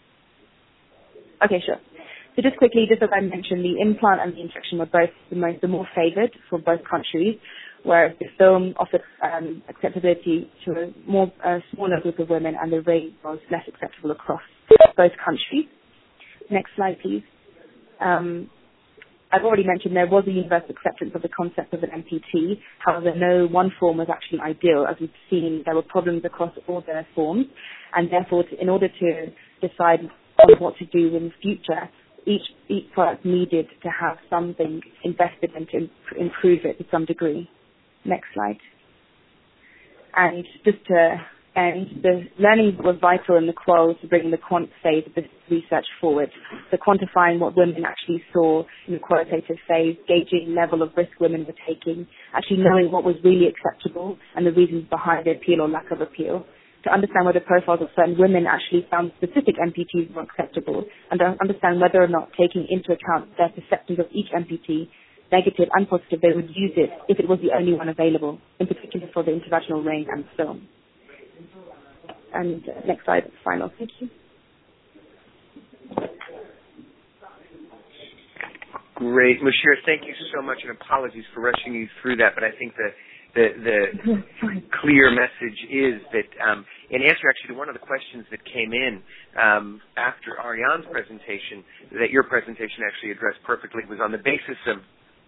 Okay, sure. So just quickly, just as I mentioned, the implant and the injection were both the most, the more favoured for both countries, whereas the film offered um, acceptability to a more uh, smaller group of women, and the ring was less acceptable across both countries. Next slide, please. Um, I've already mentioned there was a universal acceptance of the concept of an M P T. However, no one form was actually ideal. As we've seen, there were problems across all their forms, and therefore, to, in order to decide on what to do in the future, each each product needed to have something invested in to improve it to some degree. Next slide. And just to end, the learning was vital in the qual to bring the quant phase of this research forward. So quantifying what women actually saw in the qualitative phase, gauging level of risk women were taking, actually knowing what was really acceptable and the reasons behind the appeal or lack of appeal, to understand whether profiles of certain women actually found specific M P Ts more acceptable, and to understand whether or not, taking into account their perceptions of each M P T, negative and positive, they would use it if it was the only one available, in particular for the intervaginal ring and film. And uh, next slide, final. Thank you. Great. Mushira, thank you so much, and apologies for rushing you through that, but I think the the, the clear message is that um, in answer actually to one of the questions that came in um, after Ariane's presentation, that your presentation actually addressed perfectly, was on the basis of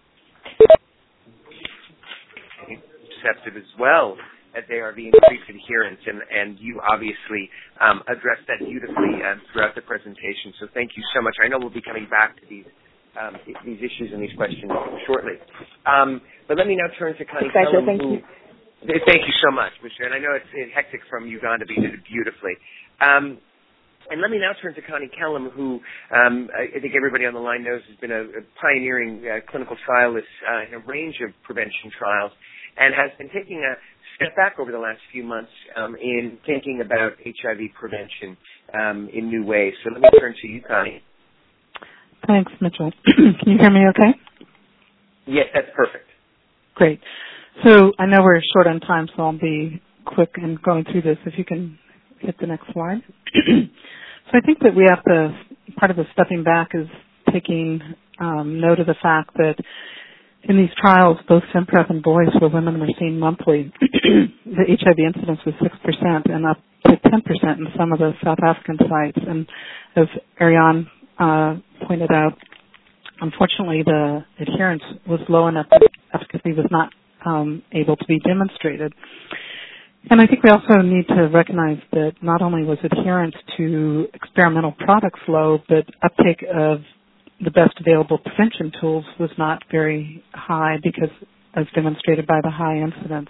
perceptive as well as they are the increased adherence, and, and you obviously um, addressed that beautifully uh, throughout the presentation. So thank you so much. I know we'll be coming back to these um, these issues and these questions shortly. Um, but let me now turn to Connie Pleasure, Kellum. thank who, you. Thank you so much, Michelle. And I know it's, it's hectic from Uganda, but you did it beautifully. Um, And let me now turn to Connie Kellum, who um, I, I think everybody on the line knows has been a, a pioneering uh, clinical trialist uh, in a range of prevention trials, and has been taking a step back over the last few months um, in thinking about H I V prevention um, in new ways. So let me turn to you, Connie. Thanks, Mitchell. Can you hear me okay? Yes, that's perfect. Great. So I know we're short on time, so I'll be quick in going through this. If you can hit the next slide. So I think that we have to, part of the stepping back is taking um, note of the fact that in these trials, both FemPrep and boys where women were seen monthly, the H I V incidence was six percent and up to ten percent in some of the South African sites. And as Ariane uh, pointed out, unfortunately the adherence was low enough that efficacy was not um, able to be demonstrated. And I think we also need to recognize that not only was adherence to experimental products low, but uptake of the best available prevention tools was not very high because, as demonstrated by the high incidence.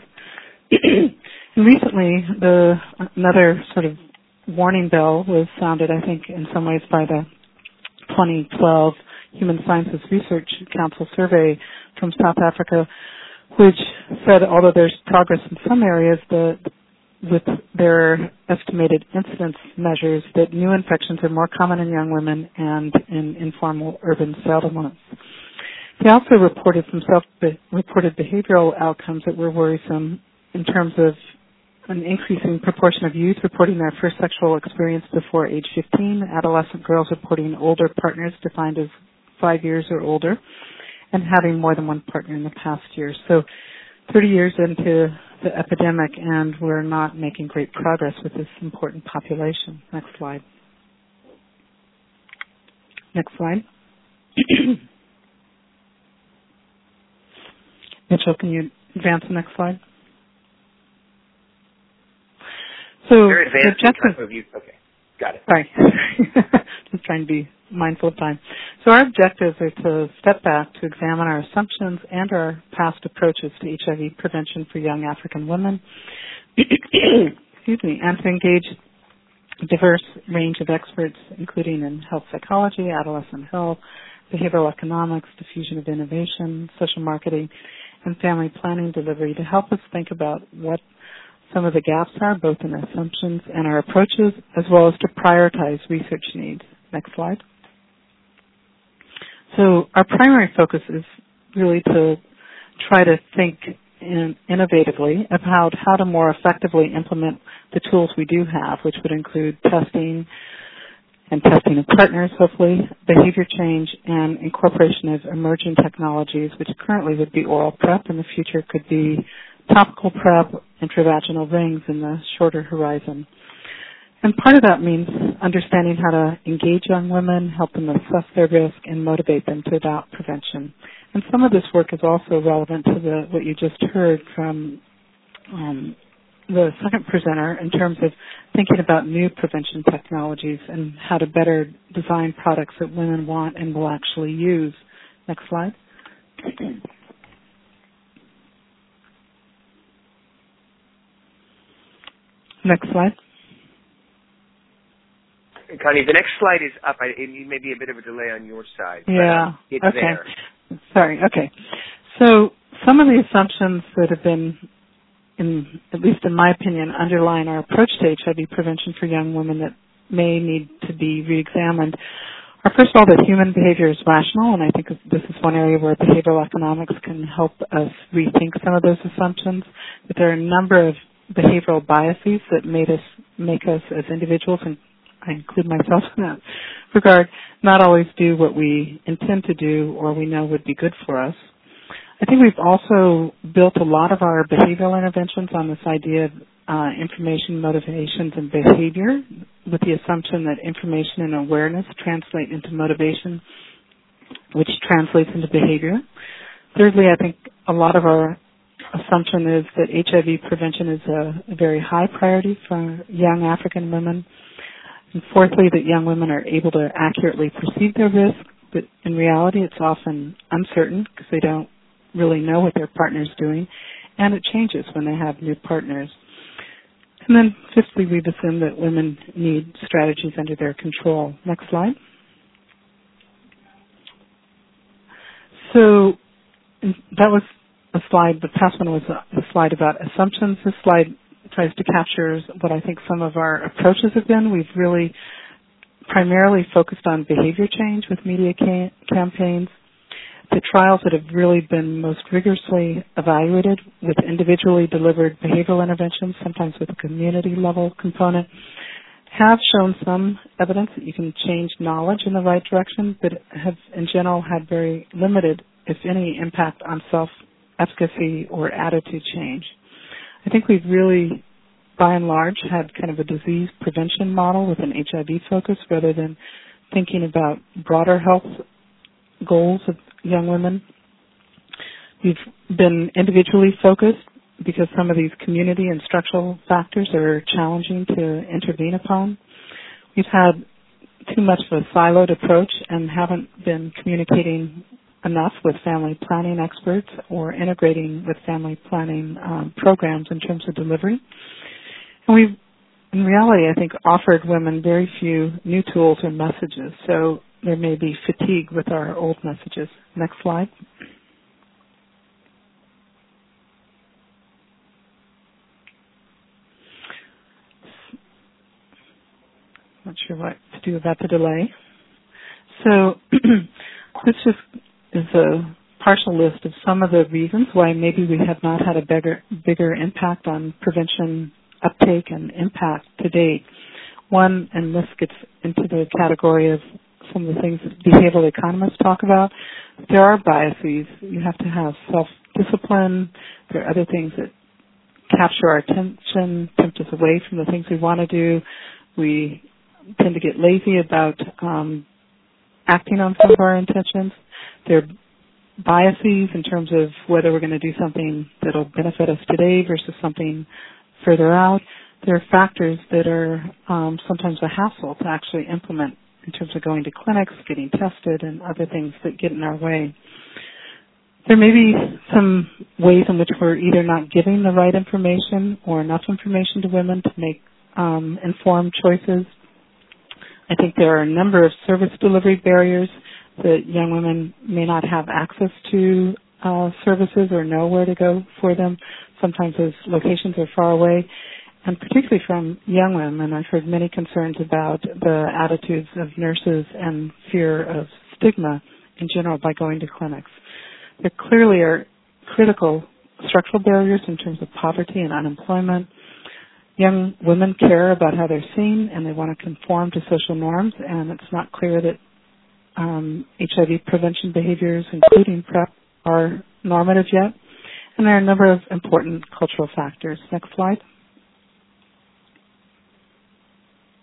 And recently, the another sort of warning bell was sounded, I think, in some ways by the twenty twelve Human Sciences Research Council survey from South Africa, which said although there's progress in some areas, the, with their estimated incidence measures, that new infections are more common in young women and in informal urban settlements. They also reported some self-reported behavioral outcomes that were worrisome in terms of an increasing proportion of youth reporting their first sexual experience before age fifteen, adolescent girls reporting older partners defined as five years or older, and having more than one partner in the past year. So thirty years into the epidemic, and we're not making great progress with this important population. Next slide. Next slide. Mitchell, can you advance the next slide? So Very advanced the objective of you. Okay, got it. Sorry. Just trying to be mindful of time. So our objectives are to step back to examine our assumptions and our past approaches to H I V prevention for young African women, excuse me, and to engage a diverse range of experts, including in health psychology, adolescent health, behavioral economics, diffusion of innovation, social marketing, and family planning delivery to help us think about what some of the gaps are, both in assumptions and our approaches, as well as to prioritize research needs. Next slide. So our primary focus is really to try to think in innovatively about how to more effectively implement the tools we do have, which would include testing and testing of partners, hopefully, behavior change, and incorporation of emerging technologies, which currently would be oral PrEP, in the future could be topical PrEP, intravaginal rings in the shorter horizon. And part of that means understanding how to engage young women, help them assess their risk, and motivate them to adopt prevention. And some of this work is also relevant to the, what you just heard from um, the second presenter in terms of thinking about new prevention technologies and how to better design products that women want and will actually use. Next slide. Next slide. Connie, the next slide is up. I, it may be a bit of a delay on your side. Yeah. But it's okay. there. Sorry. Okay. So some of the assumptions that have been, in, at least in my opinion, underlying our approach to H I V prevention for young women that may need to be reexamined are, first of all, that human behavior is rational, and I think this is one area where behavioral economics can help us rethink some of those assumptions. That there are a number of behavioral biases that made us, make us as individuals, and I include myself in that regard, not always do what we intend to do or we know would be good for us. I think we've also built a lot of our behavioral interventions on this idea of uh, information, motivations, and behavior, with the assumption that information and awareness translate into motivation, which translates into behavior. Thirdly, I think a lot of our assumption is that H I V prevention is a, a very high priority for young African women. And fourthly, that young women are able to accurately perceive their risk, but in reality it's often uncertain because they don't really know what their partner's doing, and it changes when they have new partners. And then fifthly, we've assumed that women need strategies under their control. Next slide. So that was a slide, the past one was a slide about assumptions. This slide tries to capture what I think some of our approaches have been. We've really primarily focused on behavior change with media ca- campaigns. The trials that have really been most rigorously evaluated with individually delivered behavioral interventions, sometimes with a community level component, have shown some evidence that you can change knowledge in the right direction, but have in general had very limited, if any, impact on self-efficacy or attitude change. I think we've really, by and large, had kind of a disease prevention model with an H I V focus rather than thinking about broader health goals of young women. We've been individually focused because some of these community and structural factors are challenging to intervene upon. We've had too much of a siloed approach and haven't been communicating enough with family planning experts or integrating with family planning um, programs in terms of delivery. And we've, in reality, I think, offered women very few new tools or messages, so there may be fatigue with our old messages. Next slide. Not sure what to do about the delay. So this just is a partial list of some of the reasons why maybe we have not had a bigger, bigger impact on prevention uptake and impact to date. One, and this gets into the category of some of the things that behavioral economists talk about, there are biases. You have to have self-discipline. There are other things that capture our attention, tempt us away from the things we want to do. We tend to get lazy about um, acting on some of our intentions. There are biases in terms of whether we're going to do something that will benefit us today versus something further out. There are factors that are um, sometimes a hassle to actually implement in terms of going to clinics, getting tested, and other things that get in our way. There may be some ways in which we're either not giving the right information or enough information to women to make um, informed choices. I think there are a number of service delivery barriers that young women may not have access to uh, services or know where to go for them. Sometimes those locations are far away. And particularly from young women, I've heard many concerns about the attitudes of nurses and fear of stigma in general by going to clinics. There clearly are critical structural barriers in terms of poverty and unemployment. Young women care about how they're seen and they want to conform to social norms, and it's not clear that um, H I V prevention behaviors, including PrEP, are normative yet. And there are a number of important cultural factors. Next slide.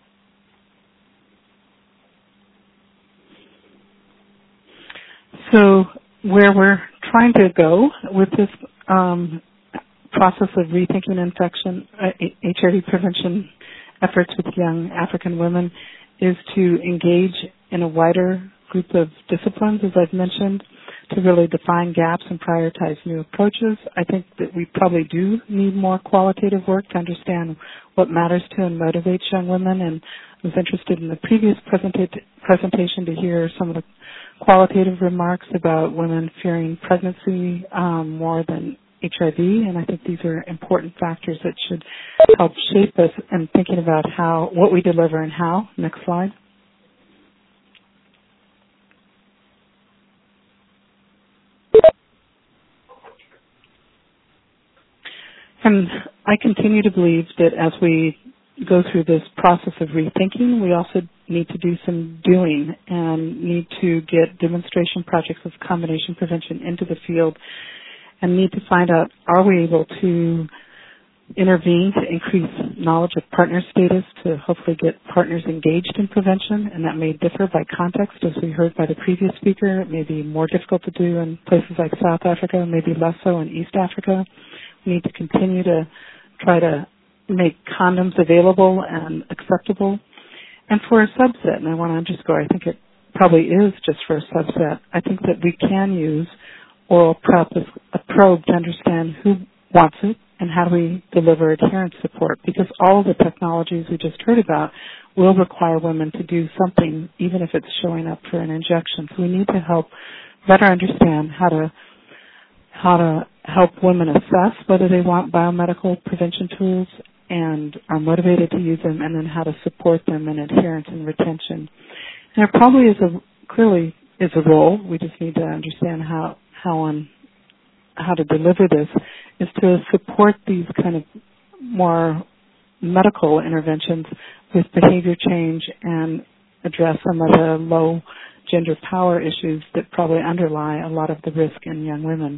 So where we're trying to go with this um, process of rethinking infection, uh, H I V prevention efforts with young African women is to engage in a wider group of disciplines, as I've mentioned, to really define gaps and prioritize new approaches. I think that we probably do need more qualitative work to understand what matters to and motivates young women, and I was interested in the previous presenta- presentation to hear some of the qualitative remarks about women fearing pregnancy um, more than H I V, and I think these are important factors that should help shape us in thinking about how, what we deliver and how. Next slide. And I continue to believe that as we go through this process of rethinking, we also need to do some doing and need to get demonstration projects of combination prevention into the field and need to find out, are we able to intervene to increase knowledge of partner status to hopefully get partners engaged in prevention, and that may differ by context, as we heard by the previous speaker. It may be more difficult to do in places like South Africa, maybe less so in East Africa. We need to continue to try to make condoms available and acceptable. And for a subset, and I want to underscore, I think it probably is just for a subset, I think that we can use oral prep as a probe to understand who wants it and how do we deliver adherence support, because all of the technologies we just heard about will require women to do something, even if it's showing up for an injection. So we need to help better understand how to how to help women assess whether they want biomedical prevention tools and are motivated to use them, and then how to support them in adherence and retention. And there probably is a clearly is a role. We just need to understand how how on how to deliver this is to support these kind of more medical interventions with behavior change and address some of the low gender power issues that probably underlie a lot of the risk in young women.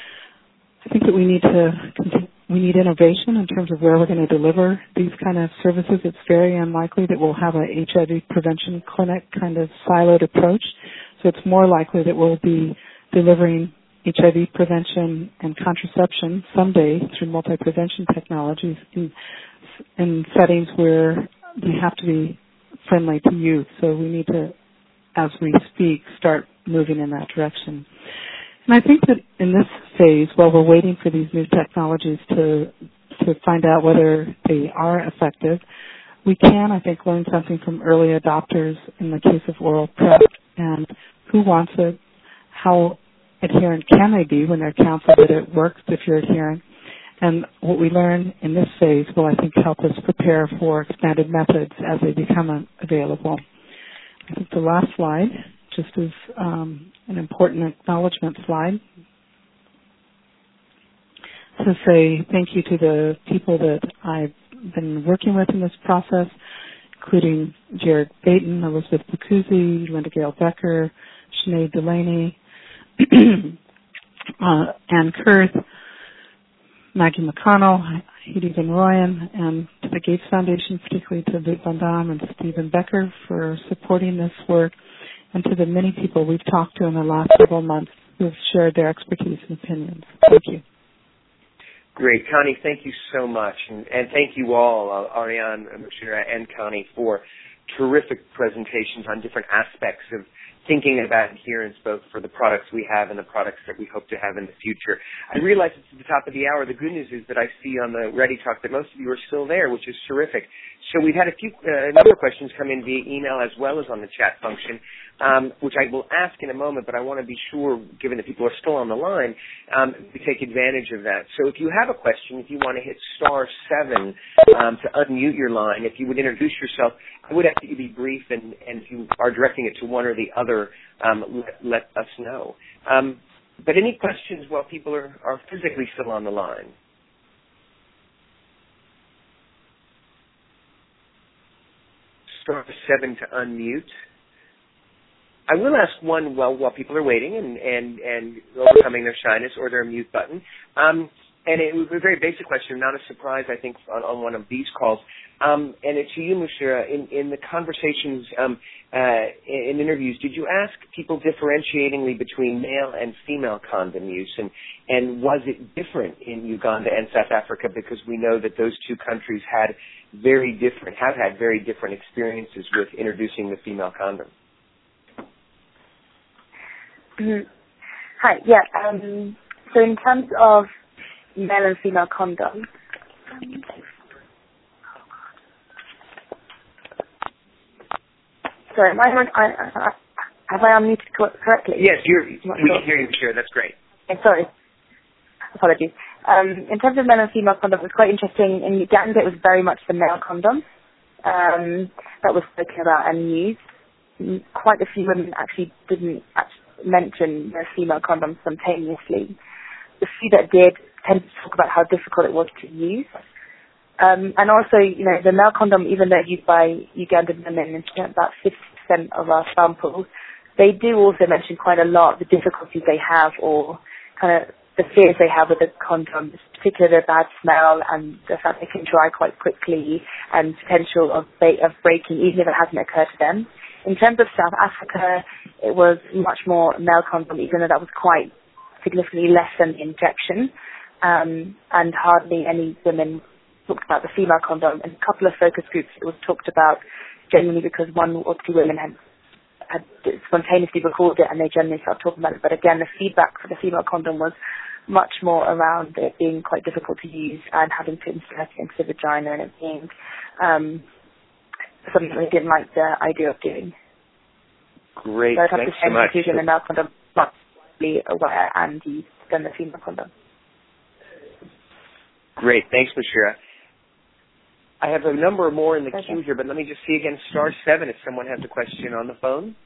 I think that we need to continue, we need innovation in terms of where we're going to deliver these kind of services. It's very unlikely that we'll have a H I V prevention clinic kind of siloed approach. So it's more likely that we'll be delivering H I V prevention and contraception someday through multi-prevention technologies in, in settings where we have to be friendly to youth. So we need to, as we speak, start moving in that direction. And I think that in this phase, while we're waiting for these new technologies to to find out whether they are effective, we can, I think, learn something from early adopters in the case of oral PrEP, and who wants it, how adherent can they be when they're counseled that it works if you're adherent. And what we learn in this phase will, I think, help us prepare for expanded methods as they become available. I think the last slide just is um, an important acknowledgement slide to say thank you to the people that I've been working with in this process, including Jared Baton, Elizabeth Bacuzzi, Linda Gale Becker, Sinead Delaney, uh, Ann Kurth, Maggie McConnell, Heidi Van Royen, and to the Gates Foundation, particularly to Luc Van Dam and Stephen Becker for supporting this work, and to the many people we've talked to in the last several months who have shared their expertise and opinions. Thank you. Great. Connie, thank you so much. And, and thank you all, uh, Ariane, Mushira, and Connie, for terrific presentations on different aspects of thinking about adherence, both for the products we have and the products that we hope to have in the future. I realize it's at the top of the hour. The good news is that I see on the Ready Talk that most of you are still there, which is terrific. So we've had a few, uh, a number of questions come in via email as well as on the chat function, um, which I will ask in a moment, but I want to be sure, given that people are still on the line, um, to take advantage of that. So if you have a question, if you want to hit star seven um, to unmute your line, if you would introduce yourself, I would ask that you be brief, and, and if you are directing it to one or the other, um, let, let us know. Um, but any questions while people are, are physically still on the line? Star seven to unmute. I will ask one while while people are waiting and, and, and overcoming their shyness or their mute button. Um, And it was a very basic question, not a surprise, I think, on, on one of these calls. Um, and it's to you, Mushira, in, in the conversations, um, uh, in interviews, did you ask people differentiatingly between male and female condom use? And, and was it different in Uganda and South Africa? Because we know that those two countries had very different, have had very different experiences with introducing the female condom. Mm-hmm. Hi, yeah. Um, so in terms of male and female condoms, um, sorry, am I, I, I, have I unmuted correctly? Yes, you're, we sure. can hear you, sure, that's great. Okay, sorry, apologies. Um, in terms of male and female condoms, it was quite interesting. In Uganda, it was very much the male condom um, that was spoken about and used. Quite a few women actually didn't actually mention their female condom spontaneously. The few that did tended to talk about how difficult it was to use. Um, and also, you know, the male condom, even though used by Ugandan women, about fifty percent of our sample, they do also mention quite a lot the difficulties they have or kind of the fears they have with the condoms, particularly the bad smell and the fact they can dry quite quickly and potential of, ba- of breaking even if it hasn't occurred to them. In terms of South Africa, it was much more male condom, even though that was quite significantly less than the injection, um, and hardly any women talked about the female condom. In a couple of focus groups, it was talked about genuinely because one or two women had, had spontaneously recorded it and they generally started talking about it. But again, the feedback for the female condom was much more around it being quite difficult to use and having to insert it into the vagina and it being um, something they didn't like the idea of doing. Great, so I'd have thanks to say so much. the male condom much more aware and used than the female condom. Great, thanks, Mushira. I have a number more in the okay. queue here, but let me just see again, star seven, if someone has a question on the phone.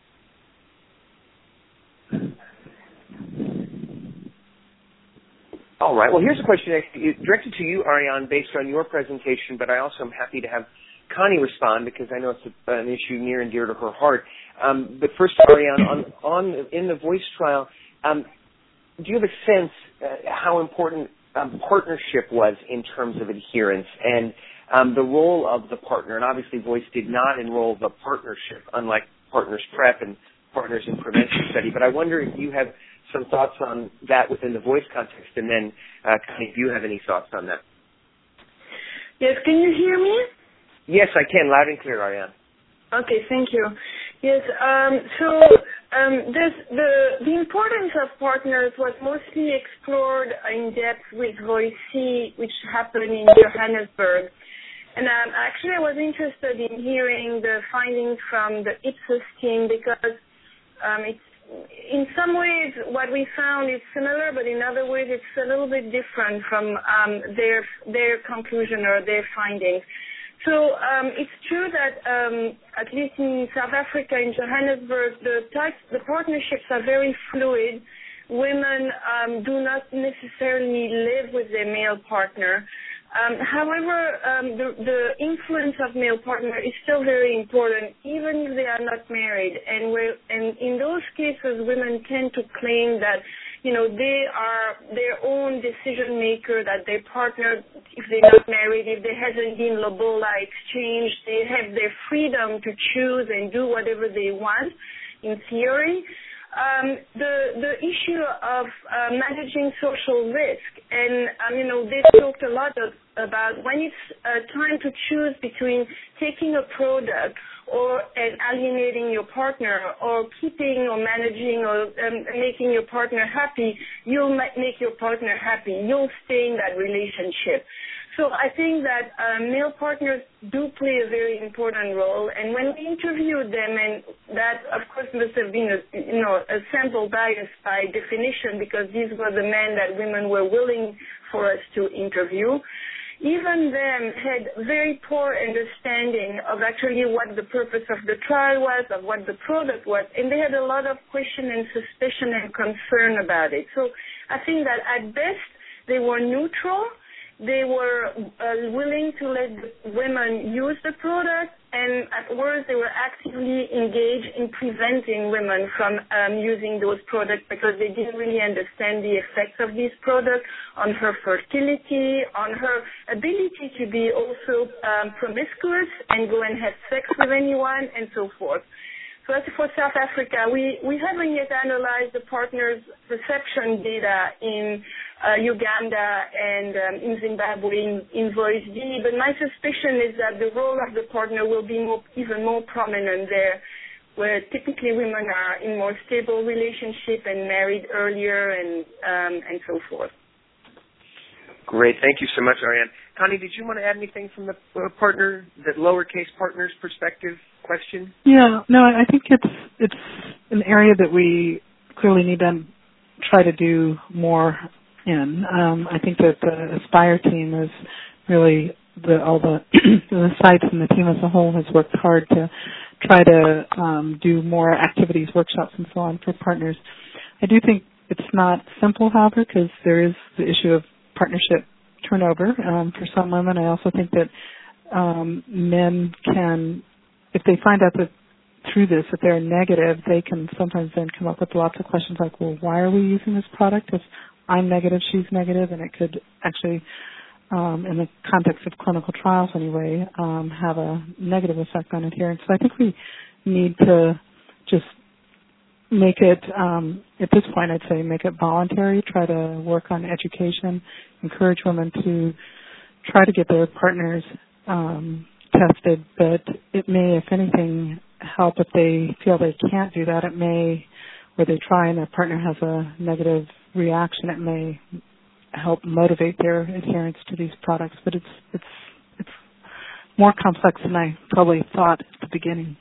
All right, well, here's a question directed to you, Ariane, based on your presentation, but I also am happy to have Connie respond because I know it's a, an issue near and dear to her heart. Um, but first, Ariane, on, on in the voice trial, um, do you have a sense uh, how important um, partnership was in terms of adherence and um, the role of the partner? And obviously, voice did not enroll the partnership, unlike Partners Prep and Partners in Prevention Study. But I wonder if you have some thoughts on that within the voice context, and then, uh, Connie, if you have any thoughts on that. Yes, can you hear me? Yes, I can, loud and clear, Ariane. Okay, thank you. Yes, um, so um, this, the the importance of partners was mostly explored in depth with Voice C, which happened in Johannesburg. And um, actually, I was interested in hearing the findings from the Ipsos team because um, it's in some ways what we found is similar, but in other ways it's a little bit different from um, their their conclusion or their findings. So um, it's true that um, at least in South Africa, in Johannesburg, the types, the partnerships are very fluid. Women um, do not necessarily live with their male partner. Um, however, um, the, the influence of male partner is still very important, even if they are not married. And, we're, and in those cases, women tend to claim that, you know, they are their own decision maker, that their partner, if they're not married, if there hasn't been lobola exchange, they have their freedom to choose and do whatever they want, in theory. Um, the the issue of uh, managing social risk, and um, you know, they talked a lot of, about when it's uh, time to choose between taking a product or and alienating your partner, or keeping or managing or um, making your partner happy. You'll ma- make your partner happy. You'll stay in that relationship. So I think that uh, male partners do play a very important role, and when we interviewed them, and that of course must have been a, you know, a sample bias by definition, because these were the men that women were willing for us to interview, even them had very poor understanding of actually what the purpose of the trial was, of what the product was, and they had a lot of question and suspicion and concern about it. So I think that at best they were neutral. They were uh, willing to let the women use the product, and at worst they were actively engaged in preventing women from um, using those products because they didn't really understand the effects of these products on her fertility, on her ability to be also um, promiscuous and go and have sex with anyone, and so forth. So as for South Africa, we, we haven't yet analyzed the partners' perception data in uh, Uganda and um, in Zimbabwe in, in Voice D, but my suspicion is that the role of the partner will be more, even more prominent there, where typically women are in more stable relationship and married earlier and um, and so forth. Great. Thank you so much, Ariane. Connie, did you want to add anything from the uh, partner, that lowercase partners perspective question? Yeah, no, I think it's it's an area that we clearly need to try to do more in. Um, I think that the Aspire team is really, the, all the, the sites and the team as a whole has worked hard to try to um, do more activities, workshops, and so on for partners. I do think it's not simple, however, because there is the issue of partnership turnover um, for some women. I also think that um, men can, if they find out that through this that they're negative, they can sometimes then come up with lots of questions like, well, why are we using this product? If I'm negative, she's negative, and it could actually, um, in the context of clinical trials anyway, um, have a negative effect on adherence. So I think we need to just make it, um, at this point, I'd say make it voluntary, try to work on education, encourage women to try to get their partners um, tested, but it may, if anything, help if they feel they can't do that. It may, where they try and their partner has a negative reaction, it may help motivate their adherence to these products, but it's it's it's more complex than I probably thought at the beginning.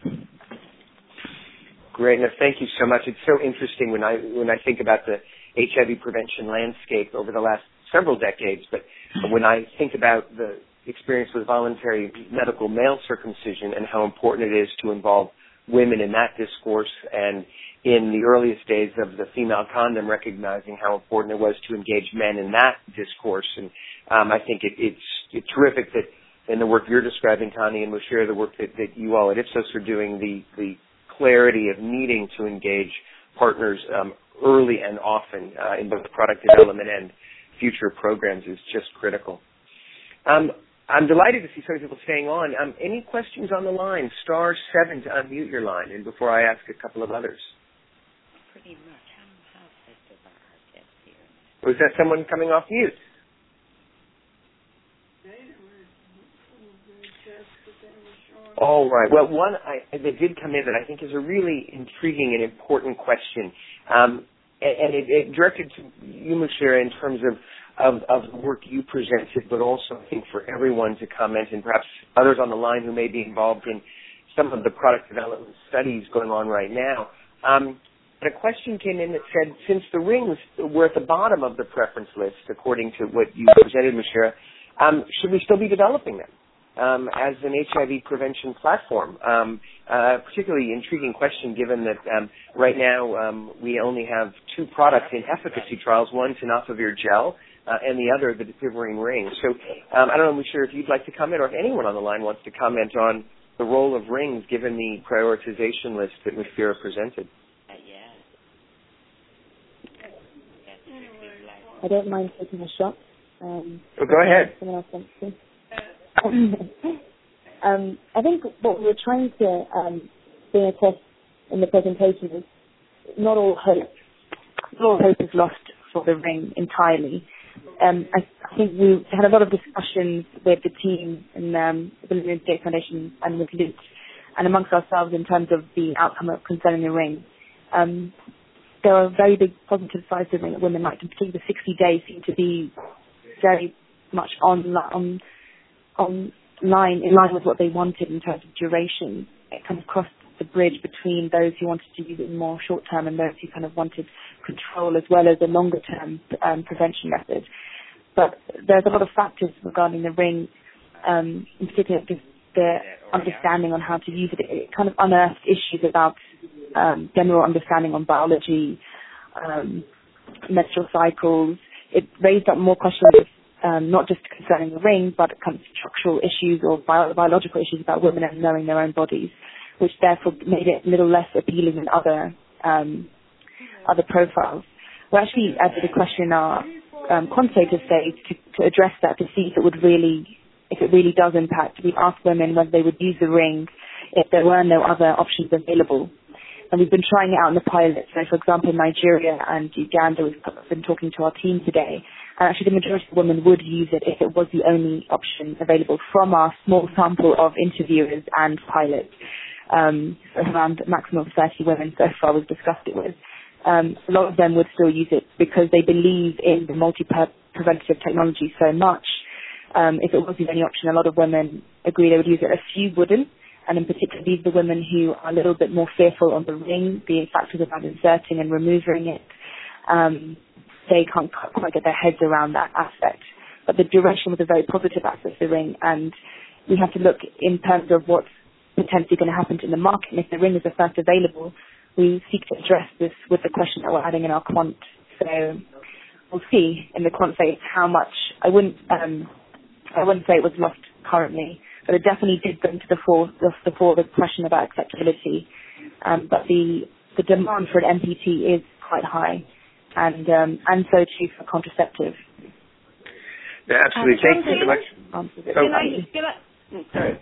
Great. No, thank you so much. It's so interesting when I when I think about the H I V prevention landscape over the last several decades, but when I think about the experience with voluntary medical male circumcision and how important it is to involve women in that discourse, and in the earliest days of the female condom, recognizing how important it was to engage men in that discourse. And um, I think it, it's, it's terrific that in the work you're describing, Connie, and we'll share the work that, that you all at Ipsos are doing, the, the clarity of needing to engage partners um, early and often uh, in both product development and future programs is just critical. Um, I'm delighted to see so many people staying on. Um, any questions on the line? Star seven to unmute your line, and before I ask a couple of others. Pretty much. How effective are our tests here? Was that someone coming off mute? All right. Well, one I, that did come in that I think is a really intriguing and important question, um, and, and it, it directed to you, Mushira, in terms of Of, of the work you presented, but also I think for everyone to comment, and perhaps others on the line who may be involved in some of the product development studies going on right now. Um, but a question came in that said, since the rings were at the bottom of the preference list, according to what you presented, Mushira, um, should we still be developing them um, as an H I V prevention platform? Um, uh, particularly intriguing question, given that um, right now um, we only have two products in efficacy trials, one tenofovir gel, Uh, and the other, the defibrine ring. So um, I don't know, Mushira, if you'd like to comment, or if anyone on the line wants to comment on the role of rings given the prioritization list that Mushira presented. Uh, yeah. I don't mind taking a shot. Um, oh, go ahead. Someone else wants to. um, I think what we were trying to um, bring across in the presentation is not all hope. Not all hope is lost for the ring entirely. Um, I, I think we had a lot of discussions with the team and um, the Bill and Gates Foundation and with Lutz and amongst ourselves in terms of the outcome of concerning the ring. Um, there are very big positive sides to the ring that women like, in particular the sixty days seem to be very much on, on, on line, in line with what they wanted in terms of duration. It kind of crossed the bridge between those who wanted to use it more short term and those who kind of wanted control as well as a longer term um, prevention method. But there's a lot of factors regarding the ring, um, in particular just the understanding on how to use it. It kind of unearthed issues about um, general understanding on biology, um, menstrual cycles. It raised up more questions um, not just concerning the ring, but kind of structural issues or bio- biological issues about women and knowing their own bodies, which therefore made it a little less appealing than other um, other profiles. We actually added a question in our um, quantitative stage to, to address that, to see if it would really, if it really does impact. We asked women whether they would use the ring if there were no other options available. And we've been trying it out in the pilot. So, for example, Nigeria and Uganda, we've been talking to our team today. And actually, the majority of women would use it if it was the only option available from our small sample of interviewers and pilots. Um, so around a maximum of thirty women so far we've discussed it with. Um, a lot of them would still use it because they believe in the multi-preventative technology so much. Um, if it was the only option, a lot of women agree they would use it. A few wouldn't. And in particular, these are the women who are a little bit more fearful of the ring, the factors about inserting and removing it. Um, they can't quite get their heads around that aspect. But the duration was a very positive aspect of the ring, and we have to look in terms of what's potentially going to happen in the market. And if the ring is the first available, we seek to address this with the question that we're adding in our quant. So we'll see in the quant phase how much. I wouldn't, um, I wouldn't say it was lost currently, but it definitely did bring to the fore the, the, fore the question about acceptability. Um, but the the demand for an M P T is quite high, and um, and so too for contraceptive. Yeah, absolutely. Thank you so much. Can I, can I, sorry.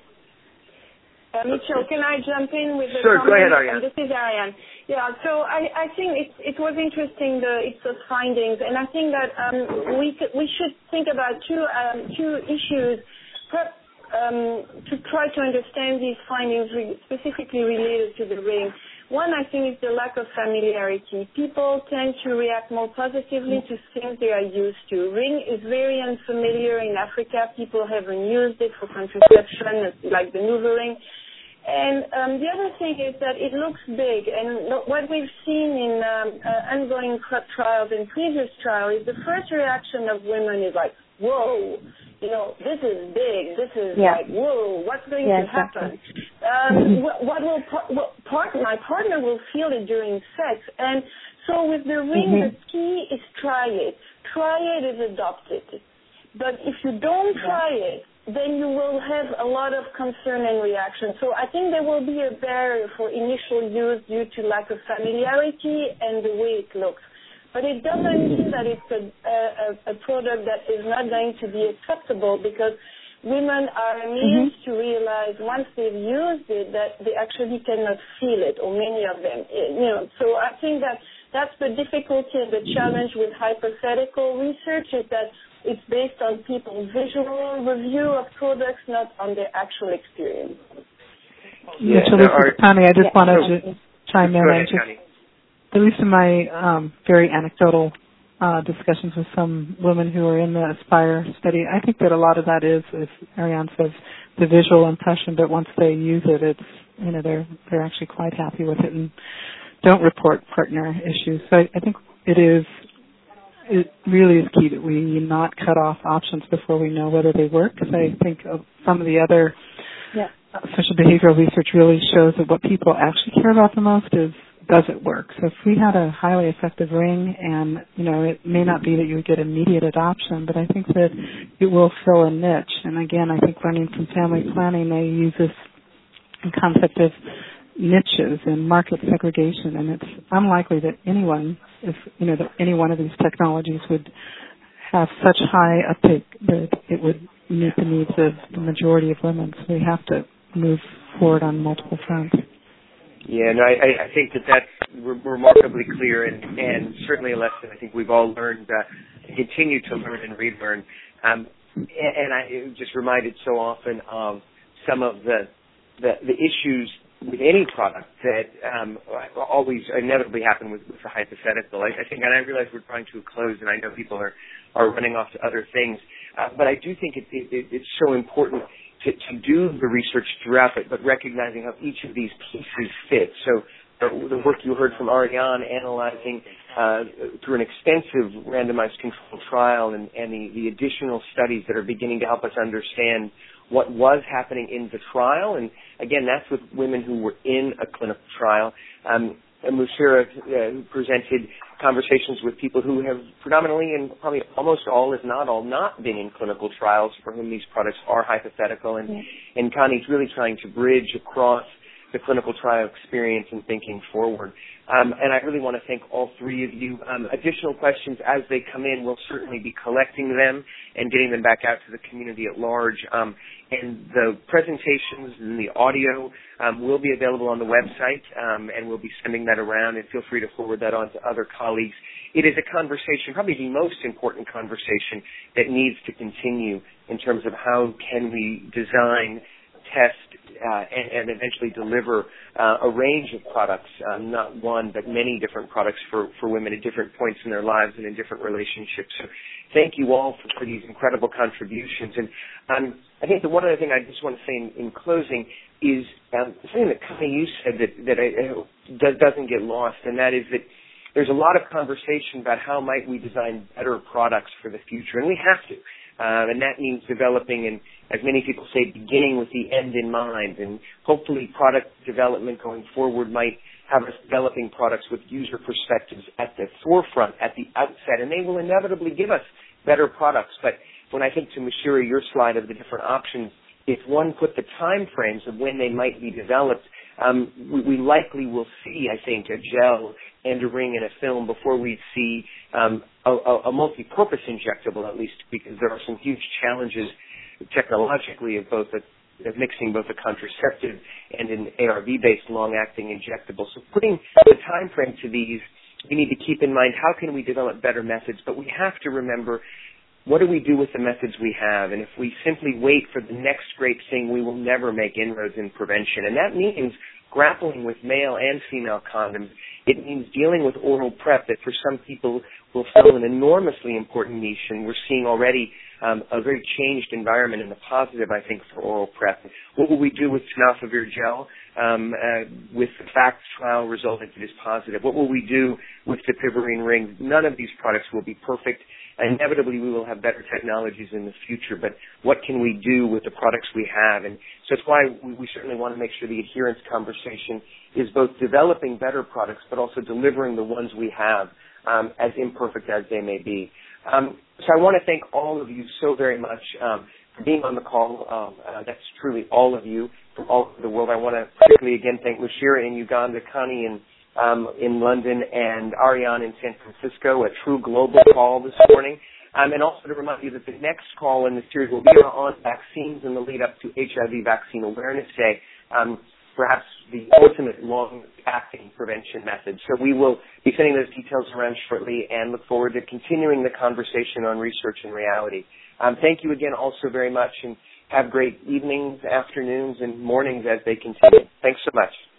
Uh, Mitchell, can I jump in with the Sure, comment? go ahead, Ariane. This is Ariane. Yeah, so I, I think it, it was interesting, the Ipsos findings, and I think that um, we we should think about two um, two issues perhaps, um, to try to understand these findings re- specifically related to the ring. One, I think, is the lack of familiarity. People tend to react more positively to things they are used to. Ring is very unfamiliar in Africa. People haven't used it for contraception, like the NuvaRing. And um, the other thing is that it looks big. And what we've seen in um, uh, ongoing trials and previous trials is the first reaction of women is like, whoa. You know, this is big. This is yeah. like, whoa, what's going yeah, to happen? Exactly. Um, what, what will what part, my partner will feel it during sex. And so with the ring, mm-hmm. the key is try it. Try it is adopt it. But if you don't try it, then you will have a lot of concern and reaction. So I think there will be a barrier for initial use due to lack of familiarity and the way it looks. But it doesn't mean that it's a, a, a product that is not going to be acceptable, because women are amazed mm-hmm. to realize once they've used it that they actually cannot feel it, or many of them. You know, so I think that that's the difficulty and the challenge with hypothetical research, is that it's based on people's visual review of products, not on their actual experience. Yeah, so this is Connie. I just yeah. wanted to chime in. Go ahead, just, Connie. At least in my um, very anecdotal uh, discussions with some women who are in the Aspire study, I think that a lot of that is, as Ariane says, the visual impression. But once they use it, it's you know they're they're actually quite happy with it and don't report partner issues. So I, I think it is it really is key that we not cut off options before we know whether they work. Because I think of some of the other yeah. uh, social behavioral research really shows that what people actually care about the most is, does it work? So if we had a highly effective ring, and, you know, it may not be that you would get immediate adoption, but I think that it will fill a niche. And again, I think learning from family planning, they use this concept of niches and market segregation, and it's unlikely that anyone, if, you know, that any one of these technologies would have such high uptake that it would meet the needs of the majority of women. So we have to move forward on multiple fronts. Yeah, no, I, I think that that's re- remarkably clear, and, and certainly a lesson I think we've all learned, uh, continue to learn and relearn. Um, and, and I just reminded so often of some of the the, the issues with any product that um, always inevitably happen with, with the hypothetical. I, I think, and I realize we're trying to close, and I know people are, are running off to other things, uh, but I do think it, it, it's so important To, to do the research throughout it, but recognizing how each of these pieces fit. So the, the work you heard from Ariane analyzing uh, through an extensive randomized controlled trial, and, and the, the additional studies that are beginning to help us understand what was happening in the trial. And again, that's with women who were in a clinical trial. Um, Mushira, uh, who presented conversations with people who have predominantly and probably almost all, if not all, not been in clinical trials for whom these products are hypothetical. And, mm-hmm. and Connie's really trying to bridge across the clinical trial experience and thinking forward. Um, and I really want to thank all three of you. Um, additional questions as they come in, we'll certainly be collecting them and getting them back out to the community at large. Um, and the presentations and the audio um, will be available on the website, um, and we'll be sending that around, and feel free to forward that on to other colleagues. It is a conversation, probably the most important conversation that needs to continue in terms of how can we design, test, uh, and, and eventually deliver uh, a range of products, um, not one, but many different products for, for women at different points in their lives and in different relationships. So thank you all for, for these incredible contributions. And um, I think the one other thing I just want to say in, in closing is um, something that Connie, you said that, that I, uh, doesn't get lost, and that is that there's a lot of conversation about how might we design better products for the future, and we have to. Uh, and that means developing, and as many people say, beginning with the end in mind. And hopefully product development going forward might have us developing products with user perspectives at the forefront, at the outset, and they will inevitably give us better products. But when I think to Mushira, your slide of the different options, if one put the time frames of when they might be developed, um, we, we likely will see, I think, a gel and a ring and a film before we see um, a, a multi-purpose injectable, at least, because there are some huge challenges technologically of both a, of mixing both a contraceptive and an A R V-based long-acting injectable. So putting the time frame to these, we need to keep in mind how can we develop better methods, but we have to remember what do we do with the methods we have? And if we simply wait for the next great thing, we will never make inroads in prevention. And that means grappling with male and female condoms. It means dealing with oral PrEP that for some people will fill an enormously important niche, and we're seeing already um, a very changed environment in the positive, I think, for oral PrEP. What will we do with tenofovir gel um, uh, with the FACT trial result if it is positive? What will we do with the piperine ring? None of these products will be perfect. Inevitably, we will have better technologies in the future, but what can we do with the products we have? And so it's why we, we certainly want to make sure the adherence conversation is both developing better products, but also delivering the ones we have, um, as imperfect as they may be. Um, so I want to thank all of you so very much um, for being on the call. Um, uh, that's truly all of you from all over the world. I want to particularly again thank Mushira in Uganda, Connie in Um, in London, and Ariane in San Francisco, a true global call this morning. Um, and also to remind you that the next call in the series will be on vaccines in the lead up to H I V Vaccine Awareness Day, um, perhaps the ultimate long-acting prevention method. So we will be sending those details around shortly and look forward to continuing the conversation on research and reality. Um, thank you again also very much, and have great evenings, afternoons, and mornings as they continue. Thanks so much.